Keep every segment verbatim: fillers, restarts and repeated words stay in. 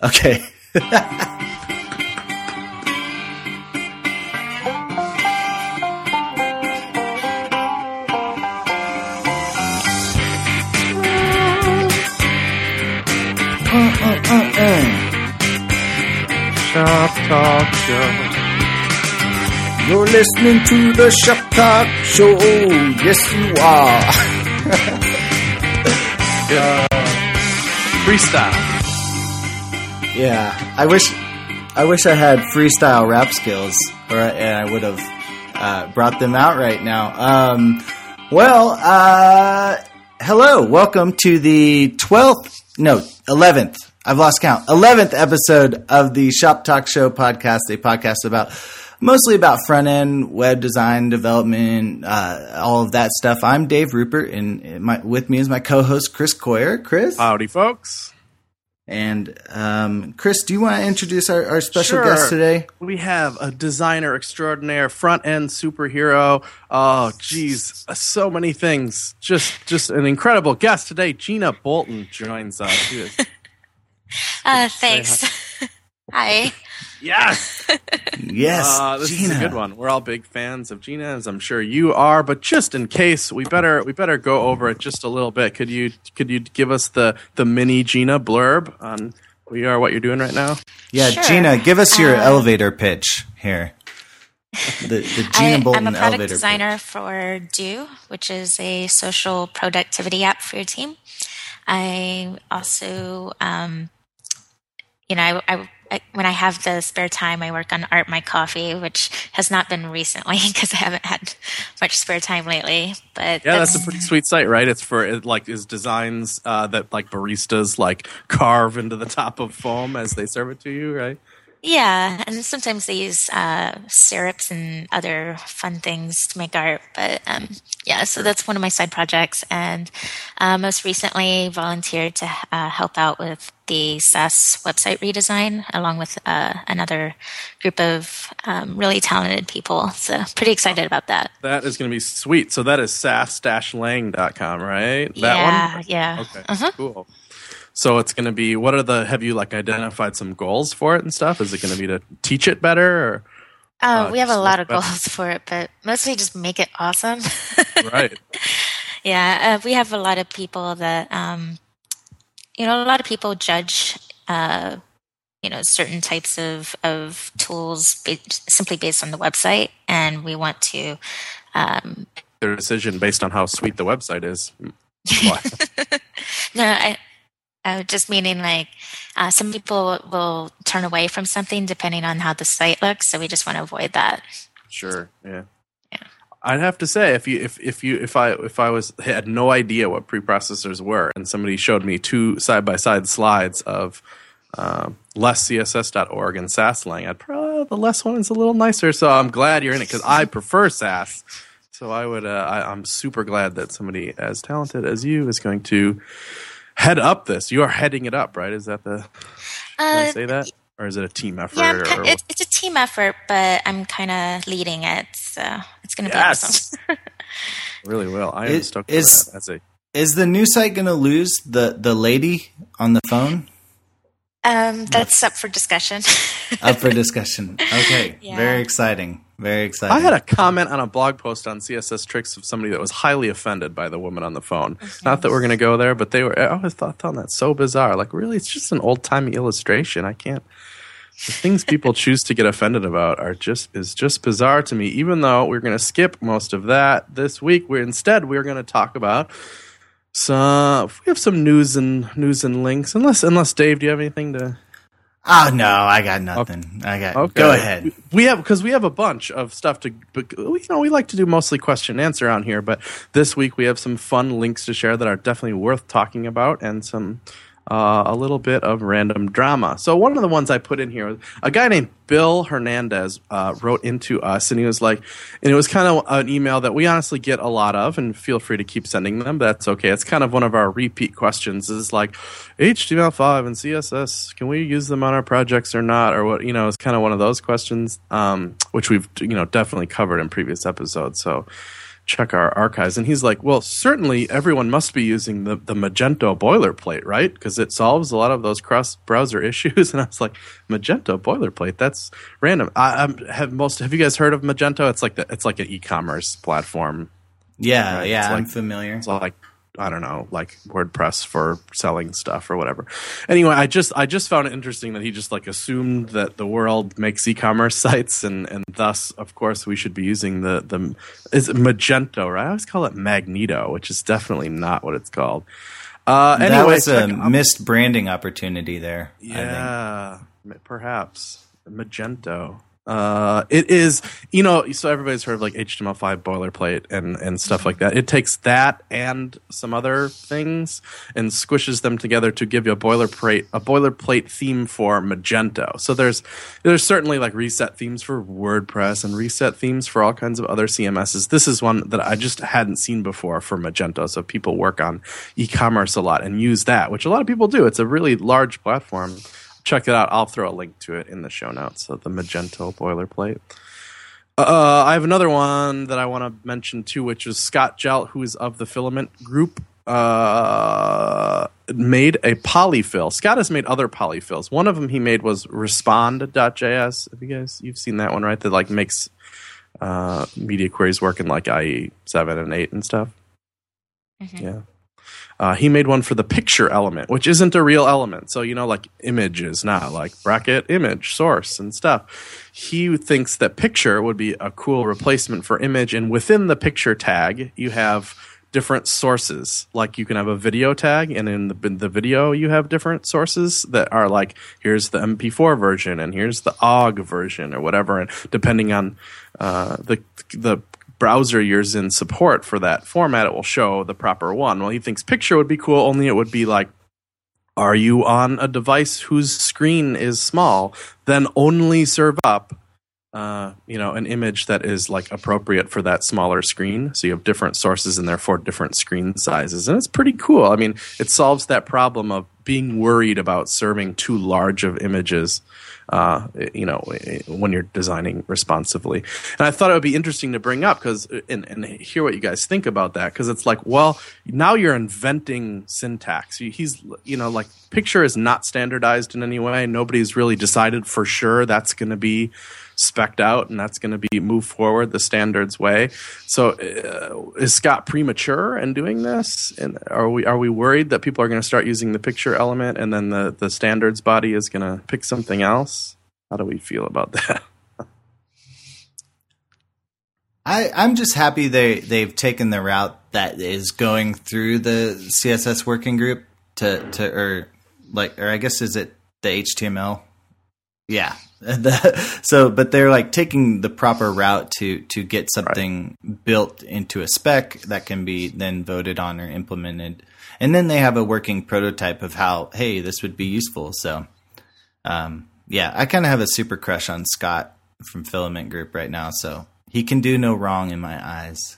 Okay. Shop Talk Show. You're listening to the Shop Talk Show. Yes, you are. uh, freestyle. Yeah, I wish, I wish I had freestyle rap skills, or and I would have uh, brought them out right now. Um, well, uh, hello, welcome to the twelfth, no, eleventh. I've lost count. eleventh episode of the Shop Talk Show podcast, a podcast about mostly about front end web design, development, uh, all of that stuff. I'm Dave Rupert, and my, with me is my co-host Chris Coyer. Chris, howdy, folks. And um, Chris, do you want to introduce our, our special sure. guest today? We have a designer extraordinaire, front end superhero. Oh, geez, so many things. Just, just an incredible guest today. Gina Bolton joins us. She is Uh, thanks. Hi. Hi. Yes. Yes. Uh, this Gina. is a good one. We're all big fans of Gina, as I'm sure you are. But just in case, we better we better go over it just a little bit. Could you could you give us the the mini Gina blurb on who you are, what you're doing right now? Yeah, sure. Gina, give us your uh, elevator pitch here. The, the Gina I, Bolton I'm a product elevator designer pitch. for Do, which is a social productivity app for your team. I also, um, you know, I, I, I, when I have the spare time, I work on Art My Coffee, which has not been recently because I haven't had much spare time lately. But Yeah, that's, that's a pretty sweet site, right? It's for it, like is designs uh, that like baristas like carve into the top of foam as they serve it to you, right? yeah, and sometimes they use uh, syrups and other fun things to make art. But um, yeah, so that's one of my side projects, and uh, most recently volunteered to uh, help out with the SaaS website redesign, along with uh, another group of um, really talented people. So pretty excited about that. That is going to be sweet. So that is sass dash lang dot com, right? That yeah, one? yeah. Okay, uh-huh. cool. So it's going to be, what are the, have you like identified some goals for it and stuff? Is it going to be to teach it better? Or, Uh, uh, we have a just lot of better? goals for it, but mostly just make it awesome. Right. Yeah, uh, we have a lot of people that, um, you know, a lot of people judge, uh, you know, certain types of, of tools ba- simply based on the website, and we want to. Um, Their decision based on how sweet the website is. What? no, I, uh, just meaning like uh, some people will, will turn away from something depending on how the site looks, so we just want to avoid that. Sure. Yeah. Yeah. I'd have to say if you if if you if I if I was had no idea what preprocessors were and somebody showed me two side by side slides of um, less C S S dot org and SassLang, I'd probably the less one is a little nicer. So I'm glad you're in it because I prefer Sass. So I would uh, I, I'm super glad that somebody as talented as you is going to head up this. You are heading it up, right? Is that the can I Uh, say that? Or is it a team effort? Yeah, I'm or, ki- or it's, it's a team effort, but I'm kind of leading it, so it's going to Yes. be awesome. really will. I am It- stoked for is- that. That's a Is the new site going to lose the, the lady on the phone? Um, that's up for discussion. Up for discussion. Okay. Yeah. Very exciting. Very exciting. I had a comment on a blog post on C S S Tricks of somebody that was highly offended by the woman on the phone. Mm-hmm. Not that we're going to go there, but they were. I always thought found that so bizarre. Like, really, it's just an old timey illustration. I can't. The things people choose to get offended about are just is just bizarre to me. Even though we're going to skip most of that this week, we're instead we're going to talk about some. We have some news and news and links. Unless unless Dave, do you have anything to? Oh, no, I got nothing. I got. Okay. Go ahead. We- We have because we have a bunch of stuff to. but, You know, we like to do mostly question and answer on here, but this week we have some fun links to share that are definitely worth talking about, and some uh, a little bit of random drama. So one of the ones I put in here, a guy named Bill Hernandez uh, wrote into us, and he was like, and it was kind of an email that we honestly get a lot of, and feel free to keep sending them. That's okay. It's kind of one of our repeat questions. Is like H T M L five and C S S. Can we use them on our projects or not, or what? You know, it's kind of one of those questions, um, which we've you know definitely covered in previous episodes. So check our archives. And he's like, well, certainly everyone must be using the, the Magento boilerplate, right? Because it solves a lot of those cross-browser issues. And I was like, Magento boilerplate? That's random. I, I have most. Have you guys heard of Magento? It's like the, it's like an e-commerce platform. Yeah, right? yeah, It's I'm like, familiar. It's like, I don't know, like WordPress for selling stuff or whatever. Anyway, I just I just found it interesting that he just like assumed that the world makes e-commerce sites, and, and thus, of course, we should be using the the is it Magento, right? I always call it Magneto, which is definitely not what it's called. Uh, that anyway, was a check- missed branding opportunity there. yeah, perhaps Magento. Uh, it is, you know, so everybody's heard of like H T M L five boilerplate and, and stuff like that. It takes that and some other things and squishes them together to give you a boilerplate, a boilerplate theme for Magento. So there's, there's certainly like reset themes for WordPress and reset themes for all kinds of other C M Ss. This is one that I just hadn't seen before for Magento. So people work on e-commerce a lot and use that, which a lot of people do. It's a really large platform. Check it out. I'll throw a link to it in the show notes. So the Magento boilerplate. Uh, I have another one that I want to mention too, which is Scott Jelt, who is of the Filament Group, uh, made a polyfill. Scott has made other polyfills. One of them he made was respond dot j s. Have you guys, you've seen that one, right? That like makes uh, media queries work in like I E seven and eight and stuff. Mm-hmm. Yeah. Uh, he made one for the picture element, which isn't a real element. So, you know, like images now, like bracket, image, source, and stuff. He thinks that picture would be a cool replacement for image. And within the picture tag, you have different sources. Like you can have a video tag, and in the, in the video, you have different sources that are like, here's the M P four version, and here's the O G version, or whatever. And depending on uh, the the browser you're in support for that format, it will show the proper one. Well, he thinks picture would be cool, only it would be like, are you on a device whose screen is small? Then only serve up uh, you know, an image that is like appropriate for that smaller screen. So you have different sources in there for different screen sizes. And it's pretty cool. I mean, it solves that problem of being worried about serving too large of images, uh, you know, when you're designing responsively. And I thought it would be interesting to bring up because and, and hear what you guys think about that, because it's like, well, now you're inventing syntax. He's, you know, like picture is not standardized in any way. Nobody's really decided for sure that's going to be spec'd out and that's going to be moved forward the standards way. So uh, is Scott premature in doing this? And are we are we worried that people are going to start using the picture element and then the, the standards body is going to pick something else? How do we feel about that? I, I'm just happy they, they've taken the route that is going through the C S S working group to, to or like or I guess is it the H T M L? Yeah. The, so, but they're like taking the proper route to, to get something right. built into a spec that can be then voted on or implemented. And then they have a working prototype of how, hey, this would be useful. So, um, yeah, I kind of have a super crush on Scott from Filament Group right now. So he can do no wrong in my eyes.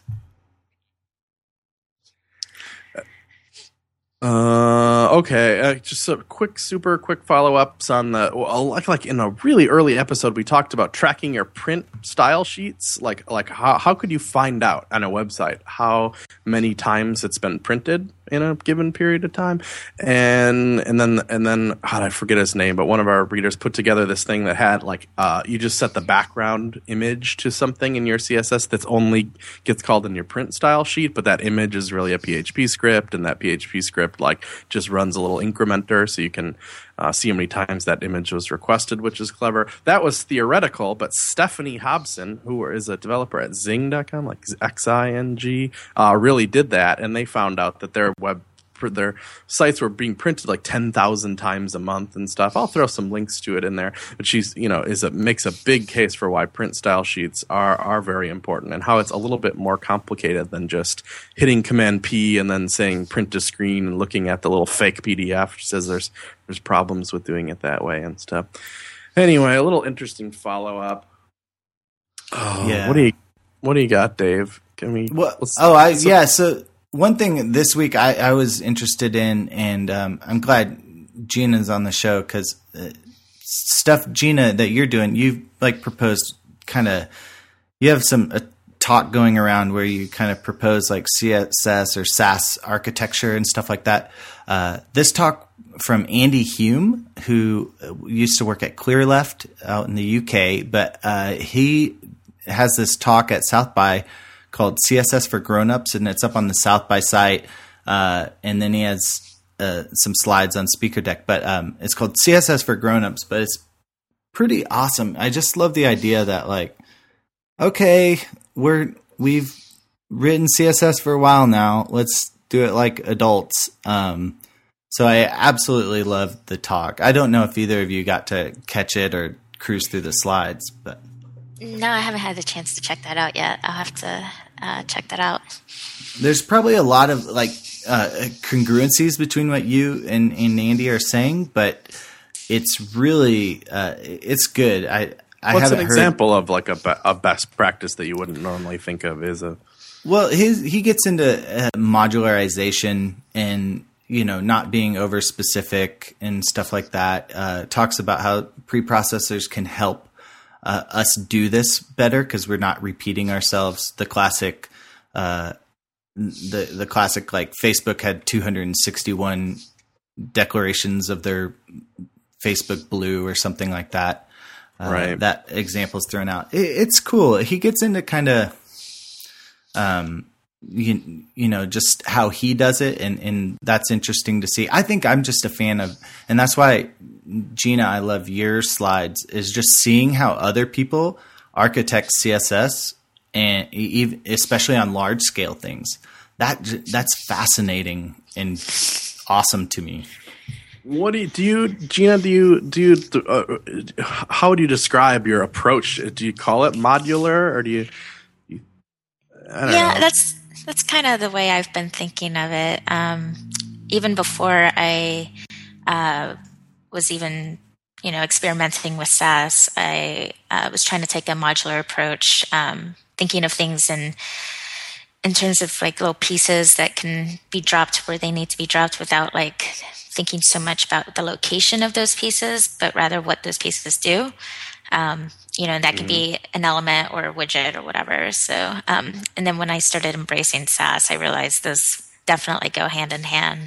Uh, okay, uh, just a quick, super quick follow-ups on the, well, like, like in a really early episode, we talked about tracking your print style sheets. Like, like how, how could you find out on a website how many times it's been printed in a given period of time? And, and then, and then, how did I forget his name? But one of our readers put together this thing that had like, uh, you just set the background image to something in your C S S that's only gets called in your print style sheet, but that image is really a P H P script, and that P H P script like just runs a little incrementer so you can uh, see how many times that image was requested, which is clever. That was theoretical, but Stephanie Hobson, who is a developer at Zing dot com, like X I N G, uh, really did that, and they found out that their web their sites were being printed like ten thousand times a month and stuff. I'll throw some links to it in there. But she's, you know, is a, makes a big case for why print style sheets are, are very important, and how it's a little bit more complicated than just hitting Command P and then saying print to screen and looking at the little fake P D F. She says there's, there's problems with doing it that way and stuff. Anyway, a little interesting follow-up. Oh, yeah. What do you, what do you got, Dave? Can we? Well, oh, I, yeah, so... One thing this week I, I was interested in, and um, I'm glad Gina's on the show, because uh, stuff, Gina, that you've doing, you've like proposed kind of, you have some a talk going around where you kind of propose like C S S or SaaS architecture and stuff like that. Uh, this talk from Andy Hume, who used to work at ClearLeft out in the U K, but uh, he has this talk at South by called C S S for Grownups, and it's up on the South by site. Uh, and then he has uh, some slides on Speaker Deck, but um, it's called C S S for Grownups, but it's pretty awesome. I just love the idea that like, okay, we're we've written C S S for a while now. Let's do it like adults. Um, so I absolutely loved the talk. I don't know if either of you got to catch it or cruise through the slides, but no, I haven't had the chance to check that out yet. I'll have to uh, check that out. There's probably a lot of like uh, congruencies between what you and, and Andy are saying, but it's really uh, it's good. I I What's haven't an heard, example of like a, be- a best practice that you wouldn't normally think of? Is a well, his he gets into uh, modularization and you know not being over specific and stuff like that. Uh, talks about how preprocessors can help uh, us do this better because we're not repeating ourselves. The classic. Uh, The the classic like Facebook had two hundred sixty-one declarations of their Facebook Blue or something like that. Uh, right. That example's thrown out. It, it's cool. He gets into kind of, um, you, you know, just how he does it, and and that's interesting to see. I think I'm just a fan of, and that's why Gina, I love your slides is just seeing how other people architect C S S. And even, especially on large scale things, that that's fascinating and awesome to me. What do you, do you Gina? Do you do you? Uh, how do you describe your approach? Do you call it modular, or do you? you I don't yeah, know. that's that's kind of the way I've been thinking of it. Um, even before I uh, was even you know experimenting with SaaS, I uh, was trying to take a modular approach. Um, thinking of things in in terms of like little pieces that can be dropped where they need to be dropped without like thinking so much about the location of those pieces, but rather what those pieces do. Um, you know, that could mm-hmm. be an element or a widget or whatever. So, um, and then when I started embracing SaaS, I realized those definitely go hand in hand.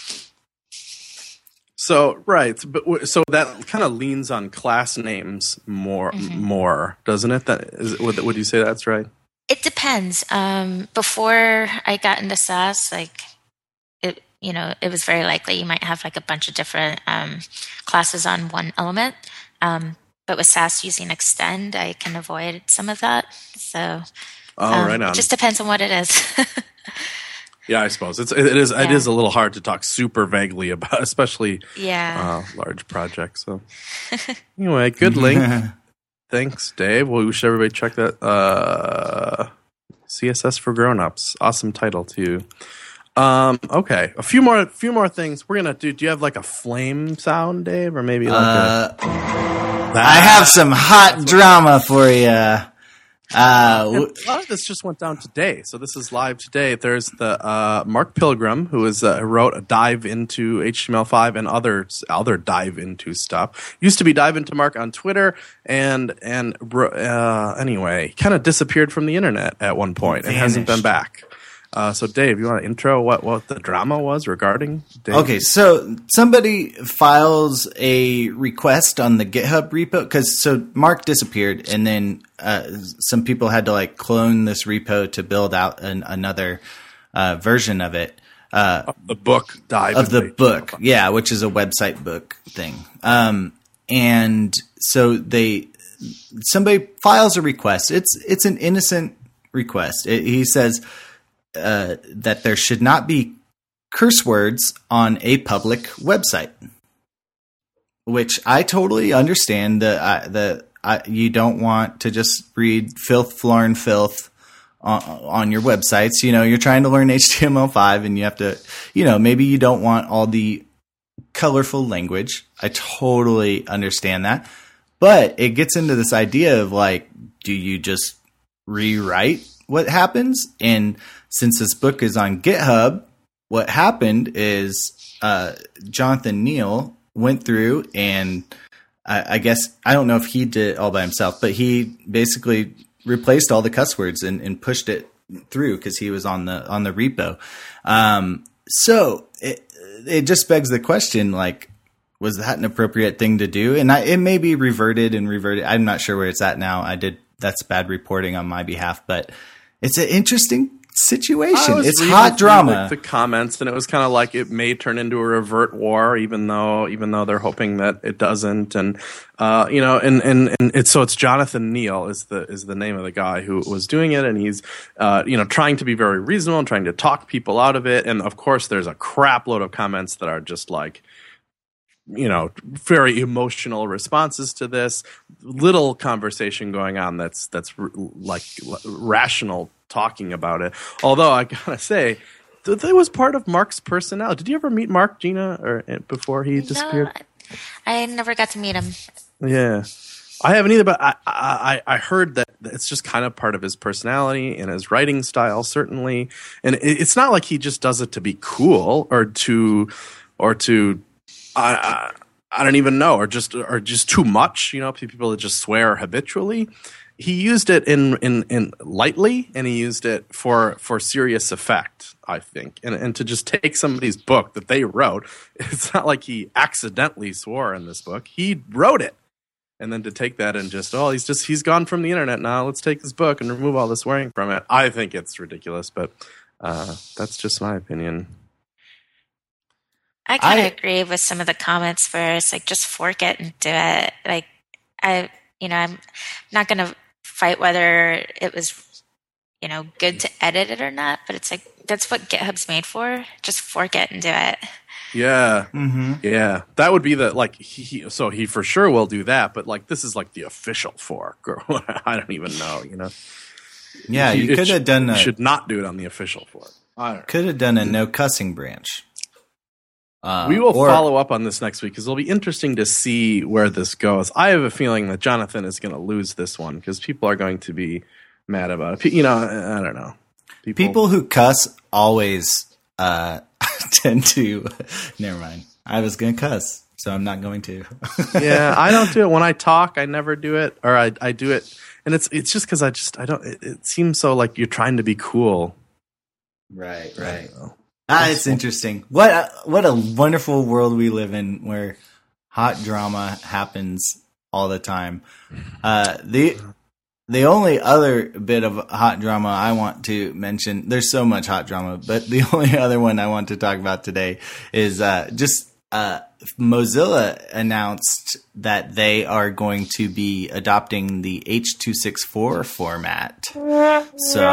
So right, but so that kind of leans on class names more, mm-hmm. more, doesn't it? That is, would would you say that's right? It depends. Um, before I got into SaaS, like it, you know, it was very likely you might have like a bunch of different um, classes on one element. Um, but with SaaS using Extend, I can avoid some of that. So, oh, um, right on. It just depends on what it is. Yeah, I suppose it's it is yeah. it is a little hard to talk super vaguely about, especially yeah uh, large projects. So anyway, good link. Thanks, Dave. Well, we should everybody check that. Uh, C S S for Grownups, awesome title too. Um, okay, a few more, few more things we're gonna do. Do you have like a flame sound, Dave, or maybe like uh, a? I have some hot drama for you. Uh, and a lot of this just went down today, so this is live today. There's the uh, Mark Pilgrim, who is uh, wrote a dive into H T M L five and other other dive into stuff. Used to be Dive Into Mark on Twitter, and and uh, anyway, kind of disappeared from the internet at one point and hasn't been back. Uh, so, Dave, you want to intro what, what the drama was regarding Dave? Okay, so somebody files a request on the GitHub repo because so Mark disappeared, and then uh, some people had to like clone this repo to build out an, another uh, version of it. Uh, of the book, dive of the book, yeah, which is a website book thing. Um, and so they somebody files a request. It's it's an innocent request. It, he says. Uh, that there should not be curse words on a public website, which I totally understand. That uh, the uh, you don't want to just read filth, floor, and filth on, on your websites. You know, you're trying to learn H T M L five, and you have to, you know, maybe you don't want all the colorful language. I totally understand that, but it gets into this idea of like, do you just rewrite what happens? And since this book is on GitHub, what happened is uh, Jonathan Neal went through and I, I guess, I don't know if he did it all by himself, but he basically replaced all the cuss words and, and pushed it through because he was on the on the repo. Um, so it it just begs the question, like, was that an appropriate thing to do? And I, it may be reverted and reverted. I'm not sure where it's at now. I did that's bad reporting on my behalf, but it's an interesting situation. It's hot drama. The, the comments, and it was kind of like it may turn into a revert war, even though even though they're hoping that it doesn't. And uh, you know, and and and it's so it's Jonathan Neal is the is the name of the guy who was doing it, and he's uh, you know trying to be very reasonable and trying to talk people out of it. And of course, there's a crap load of comments that are just like, you know, very emotional responses to this. Little conversation going on that's that's r- like l- rational talking about it. Although I gotta say, th- that was part of Mark's personality. Did you ever meet Mark, Gina, or uh, before he disappeared? No, I, I never got to meet him. Yeah, I haven't either. But I, I I heard that it's just kind of part of his personality and his writing style, certainly. And it, it's not like he just does it to be cool or to or to. I, I I don't even know, or just or just too much. You know, people that just swear habitually. He used it in, in, in lightly, and he used it for for serious effect, I think. And and to just take somebody's book that they wrote, it's not like he accidentally swore in this book. He wrote it, and then to take that and just oh, he's just he's gone from the internet now. Let's take his book and remove all the swearing from it. I think it's ridiculous, but uh, that's just my opinion. I kind of agree with some of the comments where it's like, just fork it and do it. Like, I, you know, I'm not going to fight whether it was, you know, good to edit it or not, but it's like, that's what GitHub's made for. Just fork it and do it. Yeah. Mm-hmm. Yeah. That would be the, like, he, he, so he for sure will do that, but like, this is like the official fork, or I don't even know, you know? Yeah, you you could have done You a, should not do it on the official fork. I don't know. could have done a no cussing branch. Uh, we will or, follow up on this next week because it'll be interesting to see where this goes. I have a feeling that Jonathan is going to lose this one because people are going to be mad about it. You know, I don't know. People, people who cuss always uh, tend to. Never mind. I was going to cuss, so I'm not going to. Yeah, I don't do it when I talk. I never do it, or I I do it, and it's it's just because I just I don't. It, it seems so like you're trying to be cool. Right. Right. Ah, it's interesting. What a, what a wonderful world we live in, where hot drama happens all the time. Uh, the the only other bit of hot drama I want to mention, there's so much hot drama, but the only other one I want to talk about today is uh, just uh, Mozilla announced that they are going to be adopting the H two sixty-four format. So,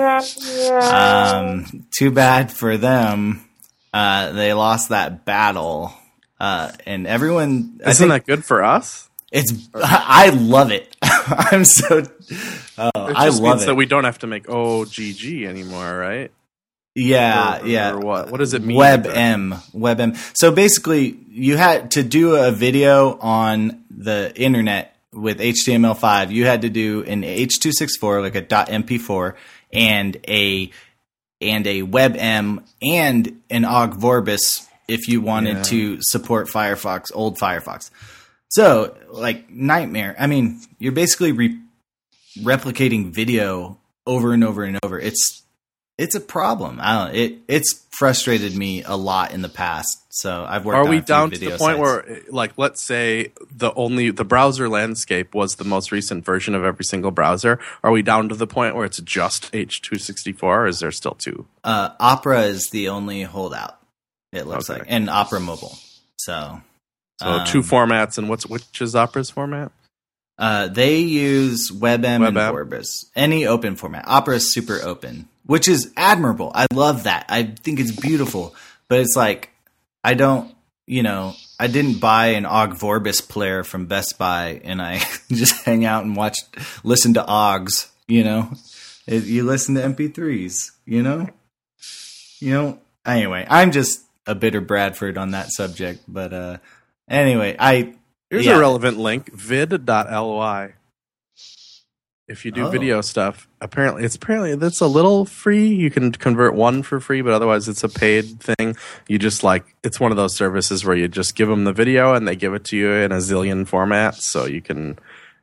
um, too bad for them. Uh, they lost that battle. Uh, and everyone... Isn't that good for us? It's, I love it. I'm so, oh, I love means it. that we don't have to make O G G anymore, right? Yeah, or, yeah. Or what? What does it mean? WebM. WebM. So basically, you had to do a video on the internet with H T M L five. You had to do an H two sixty-four, like a .m p four, and a and a WebM and an Ogg Vorbis if you wanted yeah. to support Firefox, old Firefox. So, like, nightmare. I mean, you're basically re- replicating video over and over and over. It's It's a problem. I don't. It it's frustrated me a lot in the past. So I've worked. Are on we a few down to video the point sites. where, like, let's say the only the browser landscape was the most recent version of every single browser? Are we down to the point where it's just H two sixty-four, or is there still two? Uh, Opera is the only holdout. It looks okay. like, and Opera Mobile. So, so um, two formats, and what's which is Opera's format? Uh, they use WebM, WebM and Vorbis. Any open format. Opera is super open, which is admirable. I love that. I think it's beautiful. But it's like, I don't, you know, I didn't buy an Ogg Vorbis player from Best Buy and I just hang out and watch, listen to Oggs, you know? It, you listen to M P threes, you know? You know? Anyway, I'm just a bitter Bradford on that subject. But uh, anyway, I... Here's yeah. a relevant link, vid dot l y. If you do oh. video stuff, apparently it's apparently that's a little free. You can convert one for free, but otherwise it's a paid thing. You just like it's one of those services where you just give them the video and they give it to you in a zillion formats, so you can.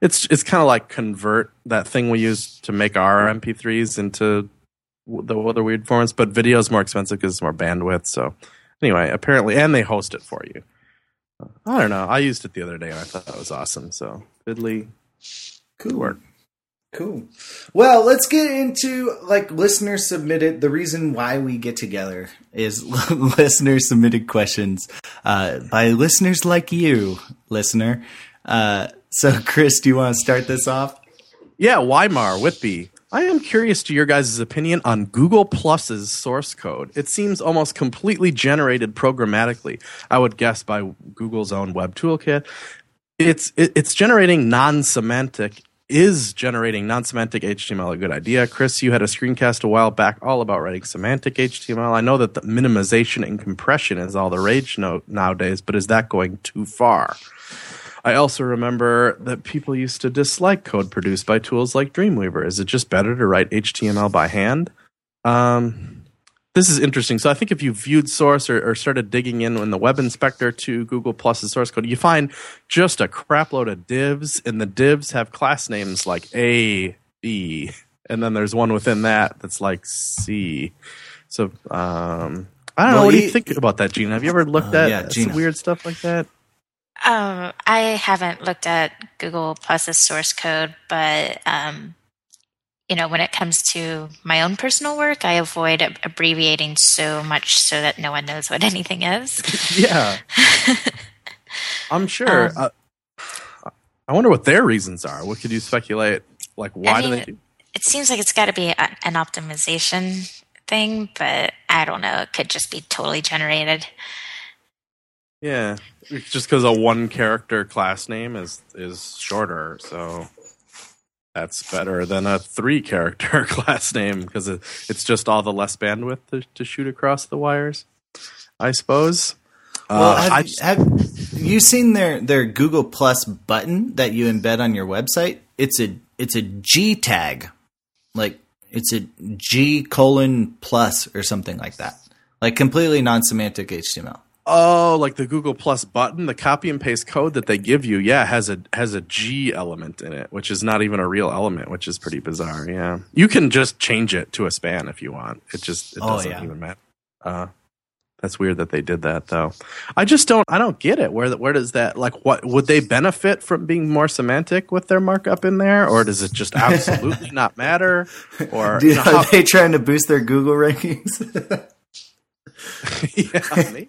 It's it's kind of like Convert, that thing we use to make our M P threes into the other weird formats, but video is more expensive because it's more bandwidth. So anyway, apparently, and they host it for you. I don't know. I used it the other day and I thought that was awesome. So Vidly, cool work. Cool. Well, let's get into like listener submitted. The reason why we get together is listener submitted questions uh, by listeners like you, listener. Uh, so, Chris, do you want to start this off? Yeah, Weimar Whitby. I am curious to your guys' opinion on Google Plus's source code. It seems almost completely generated programmatically, I would guess by Google's own web toolkit. It's it, it's generating non-semantic, is generating non-semantic H T M L a good idea? Chris, you had a screencast a while back all about writing semantic H T M L. I know that the minimization and compression is all the rage no, nowadays, but is that going too far? I also remember that people used to dislike code produced by tools like Dreamweaver. Is it just better to write H T M L by hand? Um, this is interesting. So I think if you viewed source or, or started digging in in the web inspector to Google Plus's source code, you find just a crap load of divs, and the divs have class names like A, B, and then there's one within that that's like C. So um, I don't well, know. What do you think about that, Gina? Have you ever looked uh, at yeah, some weird stuff like that? Um, I haven't looked at Google Plus's source code, but um, you know, when it comes to my own personal work, I avoid ab- abbreviating so much so that no one knows what anything is. Yeah, I'm sure. Um, uh, I wonder what their reasons are. What could you speculate? Like, why I mean, do they do? It seems like it's got to be a, an optimization thing, but I don't know. It could just be totally generated. Yeah, just because a one character class name is is shorter, so that's better than a three character class name because it, it's just all the less bandwidth to, to shoot across the wires, I suppose. Well, uh, have, I just, have you seen their, their Google Plus button that you embed on your website? It's a it's a G tag, like it's a G colon plus or something like that, like completely non-semantic H T M L. Oh, like the Google Plus button, the copy and paste code that they give you, yeah, has a has a G element in it, which is not even a real element, which is pretty bizarre. Yeah, you can just change it to a span if you want. It just it doesn't oh, yeah. even matter. Uh, that's weird that they did that, though. I just don't. I don't get it. Where where does that like? What would they benefit from being more semantic with their markup in there, or does it just absolutely not matter? Or Dude, you know, are how, they trying to boost their Google rankings? Yeah. Maybe.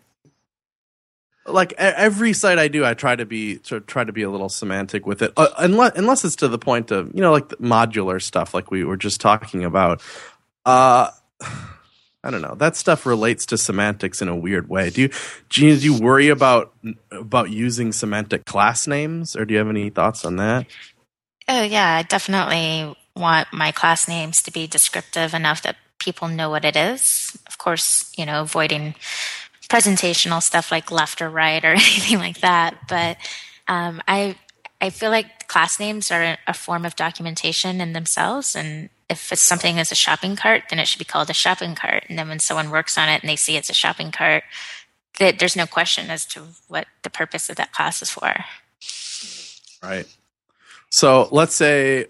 Like every site I do, I try to be to try to be a little semantic with it, uh, unless unless it's to the point of you know like the modular stuff, like we were just talking about. Uh, I don't know. That stuff relates to semantics in a weird way. Do you, Gina? Do you worry about about using semantic class names, or do you have any thoughts on that? Oh yeah, I definitely want my class names to be descriptive enough that people know what it is. Of course, you know, avoiding presentational stuff like left or right or anything like that. But um, I I feel like class names are a form of documentation in themselves. And if it's something as a shopping cart, then it should be called a shopping cart. And then when someone works on it and they see it's a shopping cart, that there's no question as to what the purpose of that class is for. Right. So let's say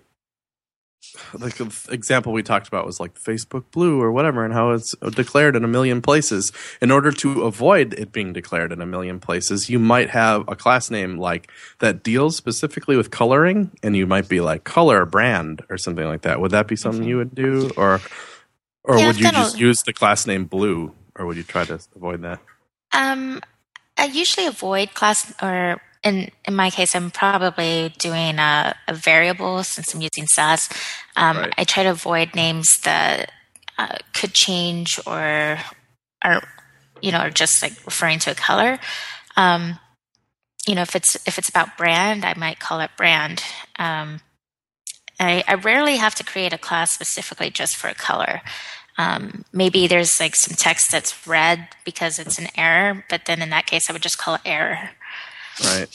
the example we talked about was like Facebook Blue or whatever, and how it's declared in a million places. In order to avoid it being declared in a million places, you might have a class name like that deals specifically with coloring, and you might be like color brand or something like that. Would that be something you would do, or or yeah, would you just use the class name Blue, or would you try to avoid that? Um, I usually avoid class or. In in my case, I'm probably doing a, a variable since I'm using Sass. Um, right. I try to avoid names that uh, could change or are, you know, are just like referring to a color. Um, you know, if it's if it's about brand, I might call it brand. Um, I, I rarely have to create a class specifically just for a color. Um, maybe there's like some text that's red because it's an error, but then in that case, I would just call it error. Right.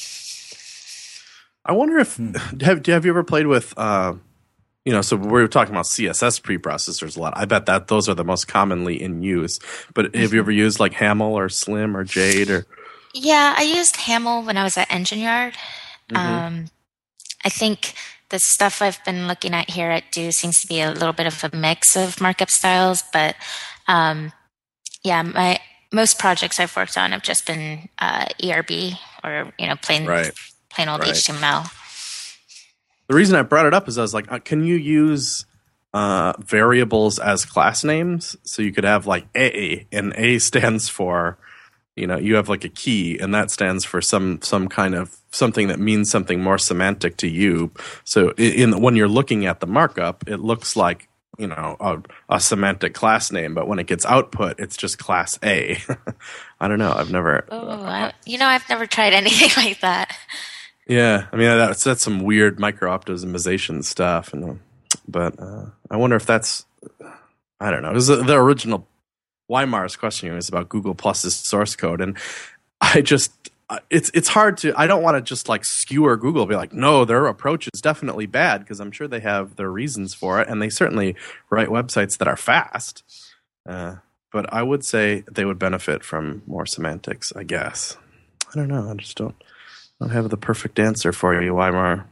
I wonder if have have you ever played with uh, you know, so we were talking about C S S preprocessors a lot. I bet that those are the most commonly in use. But have you ever used like Haml or Slim or Jade or? Yeah, I used Haml when I was at Engine Yard. Mm-hmm. Um, I think the stuff I've been looking at here at Do seems to be a little bit of a mix of markup styles, but um, yeah, my most projects I've worked on have just been uh, E R B or you know plain right. plain old right. H T M L. The reason I brought it up is I was like, uh, can you use uh, variables as class names? So you could have like A, and A stands for, you know, you have like a key, and that stands for some some kind of something that means something more semantic to you. So in, in when you're looking at the markup, it looks like, you know, a, a semantic class name, but when it gets output, it's just class A. I don't know. I've never. Oh, I, you know, I've never tried anything like that. Yeah, I mean that's that's some weird micro optimization stuff, and but uh, I wonder if that's I don't know. Because the, the original Weimar's question was about Google Plus's source code, and I just it's it's hard to I don't want to just like skewer Google, be like, no, their approach is definitely bad, because I'm sure they have their reasons for it, and they certainly write websites that are fast. Uh, but I would say they would benefit from more semantics, I guess. I don't know. I just don't. I don't have the perfect answer for you, Weimar.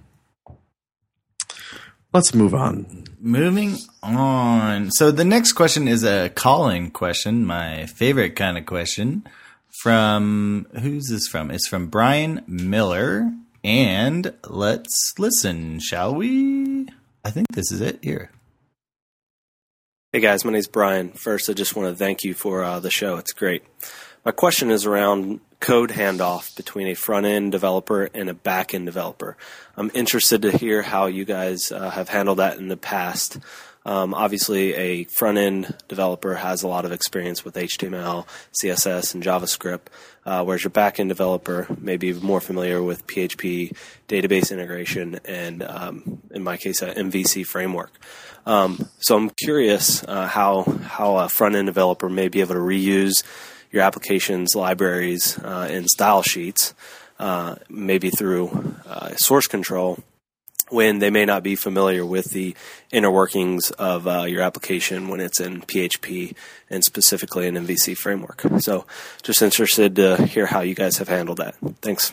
Let's move on. Moving on. So the next question is a call-in question, my favorite kind of question. From, who's this from? It's from Brian Miller. And let's listen, shall we? I think this is it here. Hey guys, my name's Brian. First, I just want to thank you for uh, the show. It's great. My question is around code handoff between a front-end developer and a back-end developer. I'm interested to hear how you guys uh, have handled that in the past. Um, obviously, a front-end developer has a lot of experience with H T M L, C S S, and JavaScript, uh, whereas your back-end developer may be more familiar with P H P, database integration, and um, in my case, an M V C framework. Um, so I'm curious uh, how how a front-end developer may be able to reuse your application's libraries uh, and style sheets, uh, maybe through uh, source control, when they may not be familiar with the inner workings of uh, your application when it's in P H P and specifically an M V C framework. So just interested to hear how you guys have handled that. Thanks.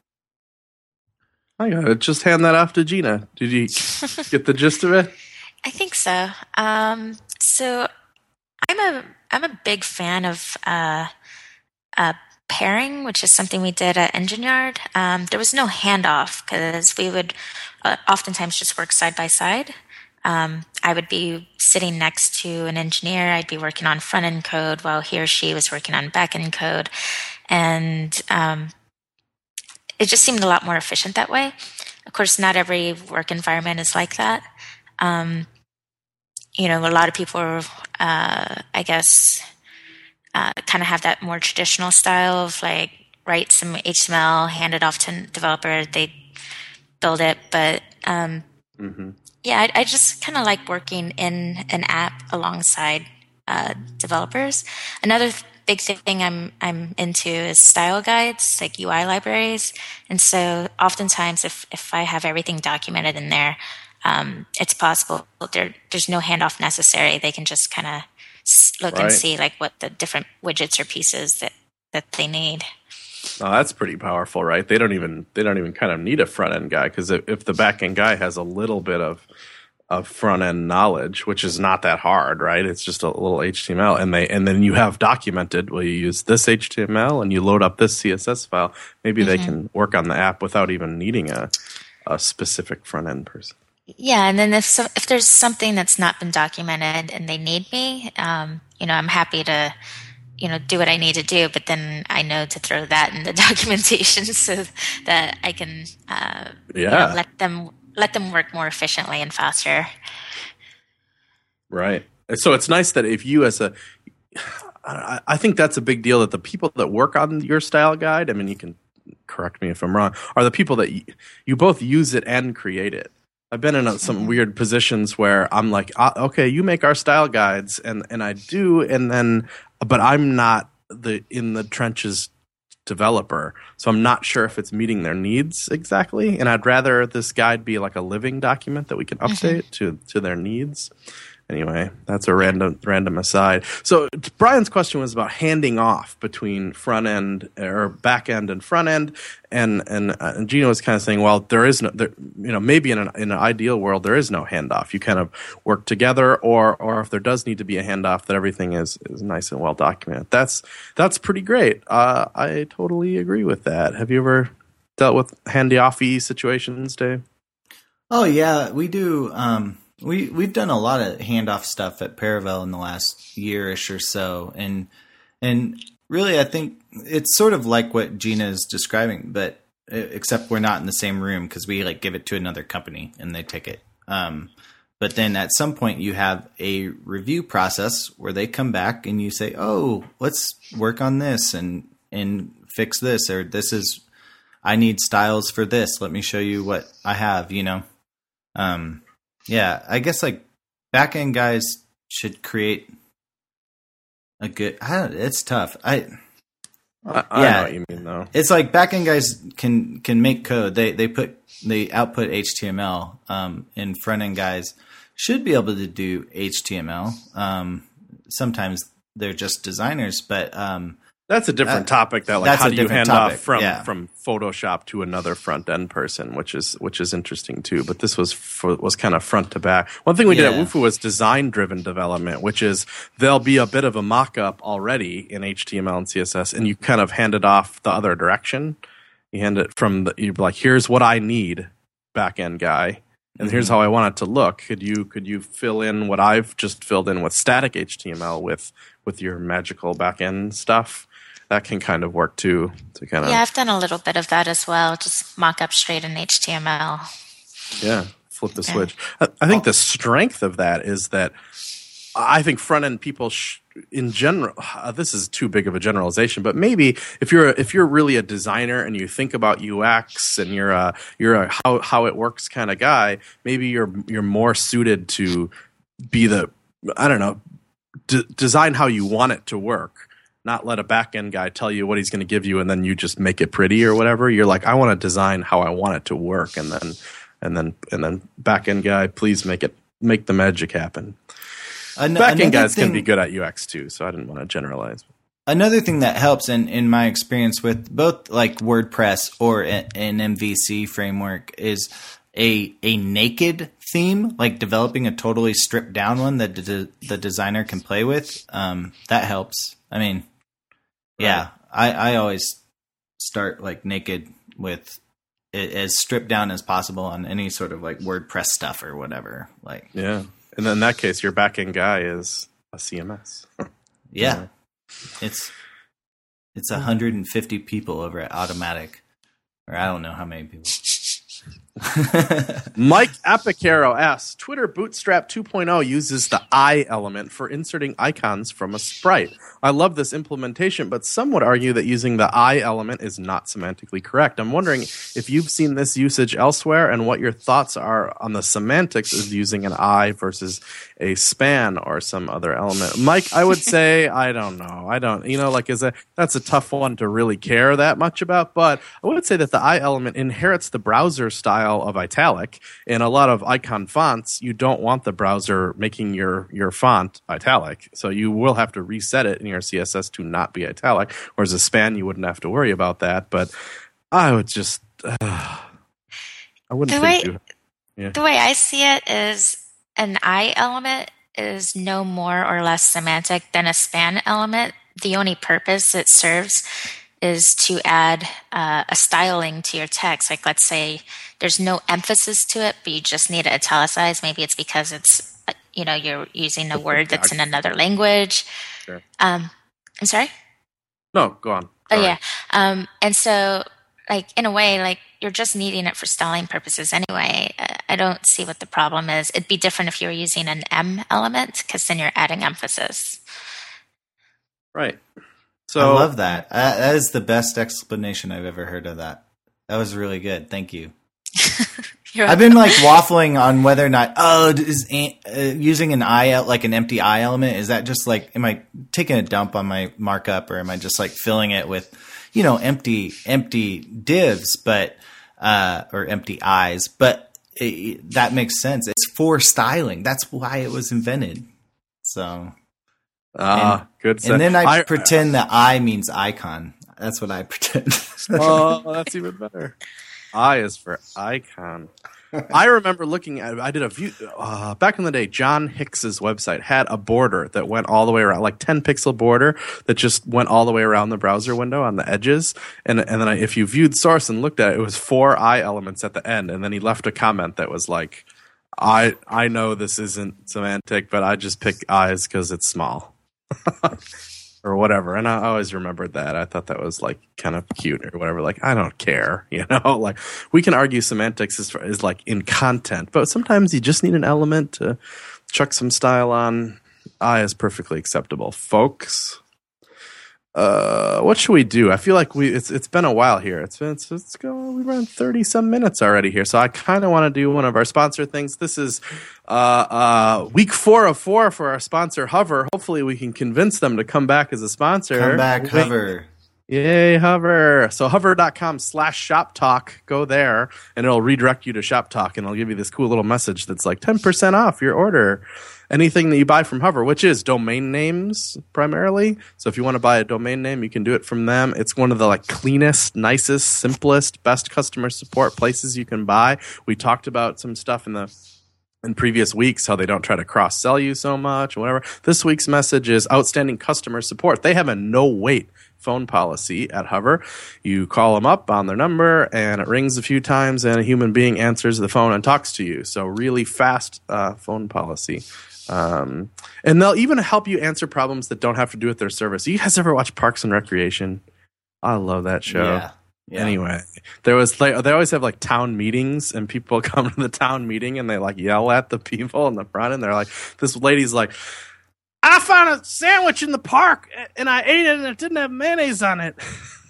I gotta just hand that off to Gina. Did you get the gist of it? I think so. Um, so I'm a I'm a big fan of uh, uh, pairing, which is something we did at Engine Yard. Um, there was no handoff because we would uh, oftentimes just work side by side. Um, I would be sitting next to an engineer. I'd be working on front end code while he or she was working on back end code, and um, it just seemed a lot more efficient that way. Of course, not every work environment is like that. Um, you know, a lot of people, uh, I guess, uh, kind of have that more traditional style of like write some H T M L, hand it off to a developer, they build it. But um, mm-hmm. yeah, I, I just kind of like working in an app alongside uh, developers. Another th- big thing I'm I'm into is style guides, like U I libraries. And so oftentimes if, if I have everything documented in there, Um, it's possible there, there's no handoff necessary. They can just kind of look right. and see like what the different widgets or pieces that, that they need. Oh, that's pretty powerful, right? They don't even they don't even kind of need a front end guy, because if, if the back end guy has a little bit of of front end knowledge, which is not that hard, right? It's just a little H T M L, and they and then you have documented. Well, you use this H T M L and you load up this C S S file. Maybe mm-hmm. they can work on the app without even needing a a specific front end person. Yeah, and then if so, if there's something that's not been documented and they need me, um, you know, I'm happy to, you know, do what I need to do. But then I know to throw that in the documentation so that I can, uh, yeah, you know, let them let them work more efficiently and faster. Right. So it's nice that if you as a, I think that's a big deal, that the people that work on your style guide, I mean, you can correct me if I'm wrong, are the people that you, you both use it and create it. I've been in a, some weird positions where I'm like, ah, okay, you make our style guides, and, and I do, and then, but I'm not the in the trenches developer, so I'm not sure if it's meeting their needs exactly, and I'd rather this guide be like a living document that we can update mm-hmm. to to their needs. Anyway, that's a random random aside. So Brian's question was about handing off between front end or back end and front end, and and, uh, and Gina was kind of saying, well, there is no, there, you know, maybe in an in an ideal world there is no handoff. You kind of work together, or or if there does need to be a handoff, that everything is is nice and well documented. That's that's pretty great. Uh, I totally agree with that. Have you ever dealt with handy-offy situations, Dave? Oh yeah, we do. Um, we we've done a lot of handoff stuff at Paravel in the last year-ish or so, and and really, I think it's sort of like what Gina is describing, but except we're not in the same room because we like give it to another company and they take it. Um, but then at some point, you have a review process where they come back and you say, "Oh, let's work on this and and fix this," or "This is I need styles for this. Let me show you what I have." You know. Um, yeah, I guess like back end guys should create a good. I don't, it's tough. I, I, I yeah, know what you mean though. It's like back end guys can can make code. They they put they output H T M L. Um, and front end guys should be able to do H T M L. Um, sometimes they're just designers, but um. That's a different that, topic. That like how do you hand topic. off from, yeah. from Photoshop to another front end person, which is which is interesting too. But this was for, was kind of front to back. One thing we yeah. did at Wufoo was design driven development, which is there'll be a bit of a mock up already in H T M L and C S S, and you kind of hand it off the other direction. You hand it from the you're like, here's what I need, back end guy, and mm-hmm. here's how I want it to look. Could you could you fill in what I've just filled in with static H T M L with with your magical back end stuff? That can kind of work too. To kind of yeah, I've done a little bit of that as well. Just mock up straight in H T M L. Yeah, flip the yeah. switch. I, I think the strength of that is that I think front end people, sh- in general, uh, this is too big of a generalization, but maybe if you're if you're really a designer and you think about U X and you're a you're a how how it works kind of guy, maybe you're you're more suited to be the I don't know d- design how you want it to work. Not let a back-end guy tell you what he's going to give you and then you just make it pretty or whatever. You're like, I want to design how I want it to work, and then and then and then back-end guy, please make it make the magic happen. An- back-end guys thing, can be good at U X too, so I didn't want to generalize. Another thing that helps in, in my experience with both like WordPress or an M V C framework is a a naked theme, like developing a totally stripped down one that de- the designer can play with. Um, that helps. I mean, yeah, I, I always start like naked with it as stripped down as possible on any sort of like WordPress stuff or whatever. Like, yeah, and then in that case, your backend guy is a C M S. yeah. yeah, it's it's one hundred fifty people over at Automatic, or I don't know how many people. Mike Apicaro asks, Twitter Bootstrap two point oh uses the eye element for inserting icons from a sprite. I love this implementation, but some would argue that using the eye element is not semantically correct. I'm wondering if you've seen this usage elsewhere and what your thoughts are on the semantics of using an eye versus a span or some other element. Mike, I would say, I don't know. I don't, you know, like is a, that's a tough one to really care that much about, but I would say that the eye element inherits the browser style of italic. In a lot of icon fonts, you don't want the browser making your, your font italic. So you will have to reset it in your C S S to not be italic. Whereas a span, you wouldn't have to worry about that. But I would just, uh, I wouldn't the think way, you, yeah. The way I see it is an eye element is no more or less semantic than a span element. The only purpose it serves is to add uh, a styling to your text. Like, let's say there's no emphasis to it, but you just need it italicized. Maybe it's because it's, you know, you're using a word that's in another language. Sure. Um, I'm sorry? No, go on. Oh, All yeah. right. Um, and so, like, in a way, like, you're just needing it for styling purposes anyway. I don't see what the problem is. It'd be different if you were using an M element, because then you're adding emphasis. Right. So I love that. Uh, that is the best explanation I've ever heard of that. That was really good. Thank you. I've been like waffling on whether or not, oh, is uh, using an I, like an empty I element, is that just like, am I taking a dump on my markup, or am I just like filling it with, you know, empty, empty divs, but, uh, or empty eyes? But it, that makes sense. It's for styling. That's why it was invented. So, ah, good. And then I, I pretend that I means icon. That's what I pretend. Oh, that's even better. I is for icon. I remember looking at, I did a view, uh, back in the day, John Hicks's website had a border that went all the way around, like ten pixel border that just went all the way around the browser window on the edges. And and then I, if you viewed source and looked at it, it was four I elements at the end. And then he left a comment that was like, I, I know this isn't semantic, but I just pick eyes because it's small. Or whatever, and I always remembered that. I thought that was like kind of cute or whatever. Like, I don't care, you know. Like, we can argue semantics is, is like in content, but sometimes you just need an element to chuck some style on. I is perfectly acceptable, folks. Uh, what should we do? I feel like we it's it's been a while here. It's been it's, it's go we run thirty some minutes already here. So I kind of want to do one of our sponsor things. This is uh uh week four of four for our sponsor Hover. Hopefully we can convince them to come back as a sponsor. Come back, Wait. Hover. Yay, Hover. So hover.com slash shop talk. Go there and it'll redirect you to Shop Talk and it'll give you this cool little message that's like ten percent off your order. Anything that you buy from Hover, which is domain names primarily. So if you want to buy a domain name, you can do it from them. It's one of the like cleanest, nicest, simplest, best customer support places you can buy. We talked about some stuff in the in previous weeks, how they don't try to cross sell you so much or whatever. This week's message is outstanding customer support. They have a no wait phone policy at Hover. You call them up on their number and it rings a few times and a human being answers the phone and talks to you. So really fast uh, phone policy. Um, and they'll even help you answer problems that don't have to do with their service. You guys ever watch Parks and Recreation? I love that show. Yeah. Yeah. Anyway, there was like they always have like town meetings, and people come to the town meeting and they like yell at the people in the front, and they're like, "This lady's like, I found a sandwich in the park and I ate it and it didn't have mayonnaise on it."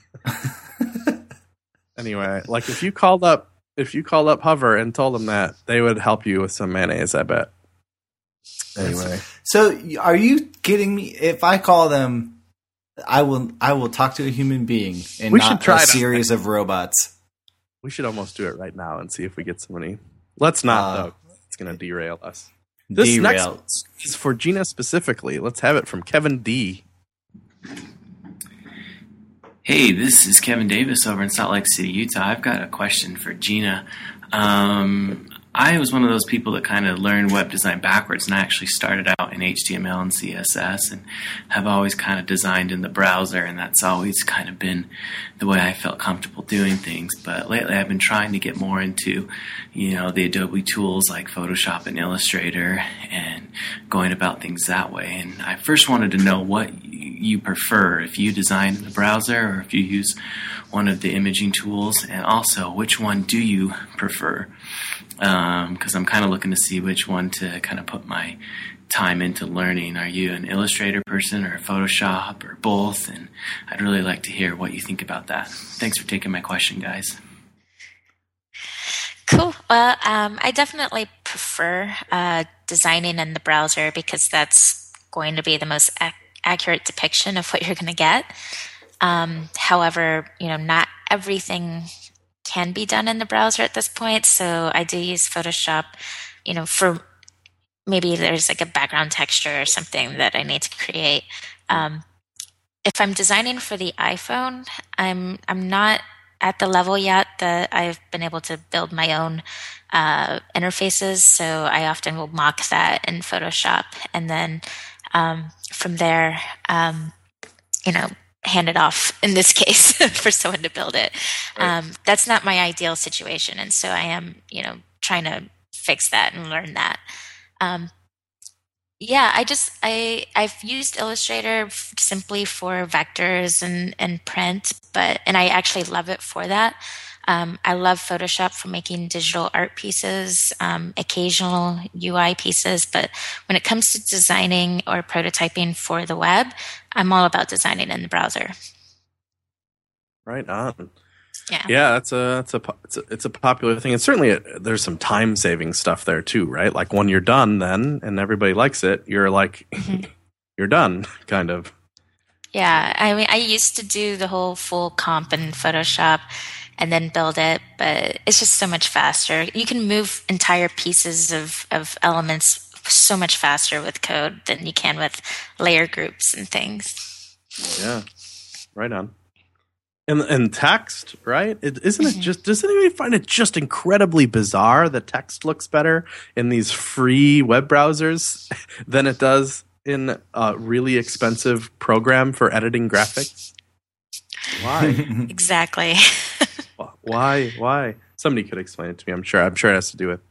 Anyway, like if you called up, if you called up Hover and told them that, they would help you with some mayonnaise, I bet. Anyway, so are you kidding me? If I call them, I will I will talk to a human being and We not should try a it. series of robots. we should almost do it right now and see if we get somebody. Let's not, Uh, though. It's going to derail us. This Derail. next is for Gina specifically. Let's have it from Kevin D. Hey, this is Kevin Davis over in Salt Lake City, Utah. I've got a question for Gina. Um, I was one of those people that kind of learned web design backwards, and I actually started out in H T M L and C S S and have always kind of designed in the browser, and that's always kind of been the way I felt comfortable doing things. But lately I've been trying to get more into, you know, the Adobe tools like Photoshop and Illustrator and going about things that way. And I first wanted to know what you prefer, if you design in the browser or if you use one of the imaging tools, and also which one do you prefer? Because um, I'm kind of looking to see which one to kind of put my time into learning. Are you an Illustrator person or a Photoshop or both? And I'd really like to hear what you think about that. Thanks for taking my question, guys. Cool. Well, um, I definitely prefer uh, designing in the browser because that's going to be the most ac- accurate depiction of what you're going to get. Um, however, you know, not everything can be done in the browser at this point. So I do use Photoshop, you know, for maybe there's like a background texture or something that I need to create. Um, if I'm designing for the iPhone, I'm I'm not at the level yet that I've been able to build my own uh, interfaces. So I often will mock that in Photoshop, and then um, from there, um, you know, hand it off in this case for someone to build it. Right. Um, that's not my ideal situation. And so I am, you know, trying to fix that and learn that. Um, yeah, I just, I, I've used Illustrator f- simply for vectors and, and print, but, and I actually love it for that. Um, I love Photoshop for making digital art pieces, um, occasional U I pieces, but when it comes to designing or prototyping for the web, I'm all about designing in the browser. Right on. Yeah, Yeah, that's a that's a po- it's a, it's a popular thing, and certainly it, there's some time saving stuff there too, right? Like when you're done, then and everybody likes it, you're like, Mhm. you're done, kind of. Yeah, I mean, I used to do the whole full comp in Photoshop, and then build it. But it's just so much faster. You can move entire pieces of, of elements so much faster with code than you can with layer groups and things. Yeah, right on. And and text, right? It, isn't it just? Doesn't anybody find it just incredibly bizarre that text looks better in these free web browsers than it does in a really expensive program for editing graphics? Why? Exactly. Why? Why? Somebody could explain it to me. I'm sure. I'm sure it has to do with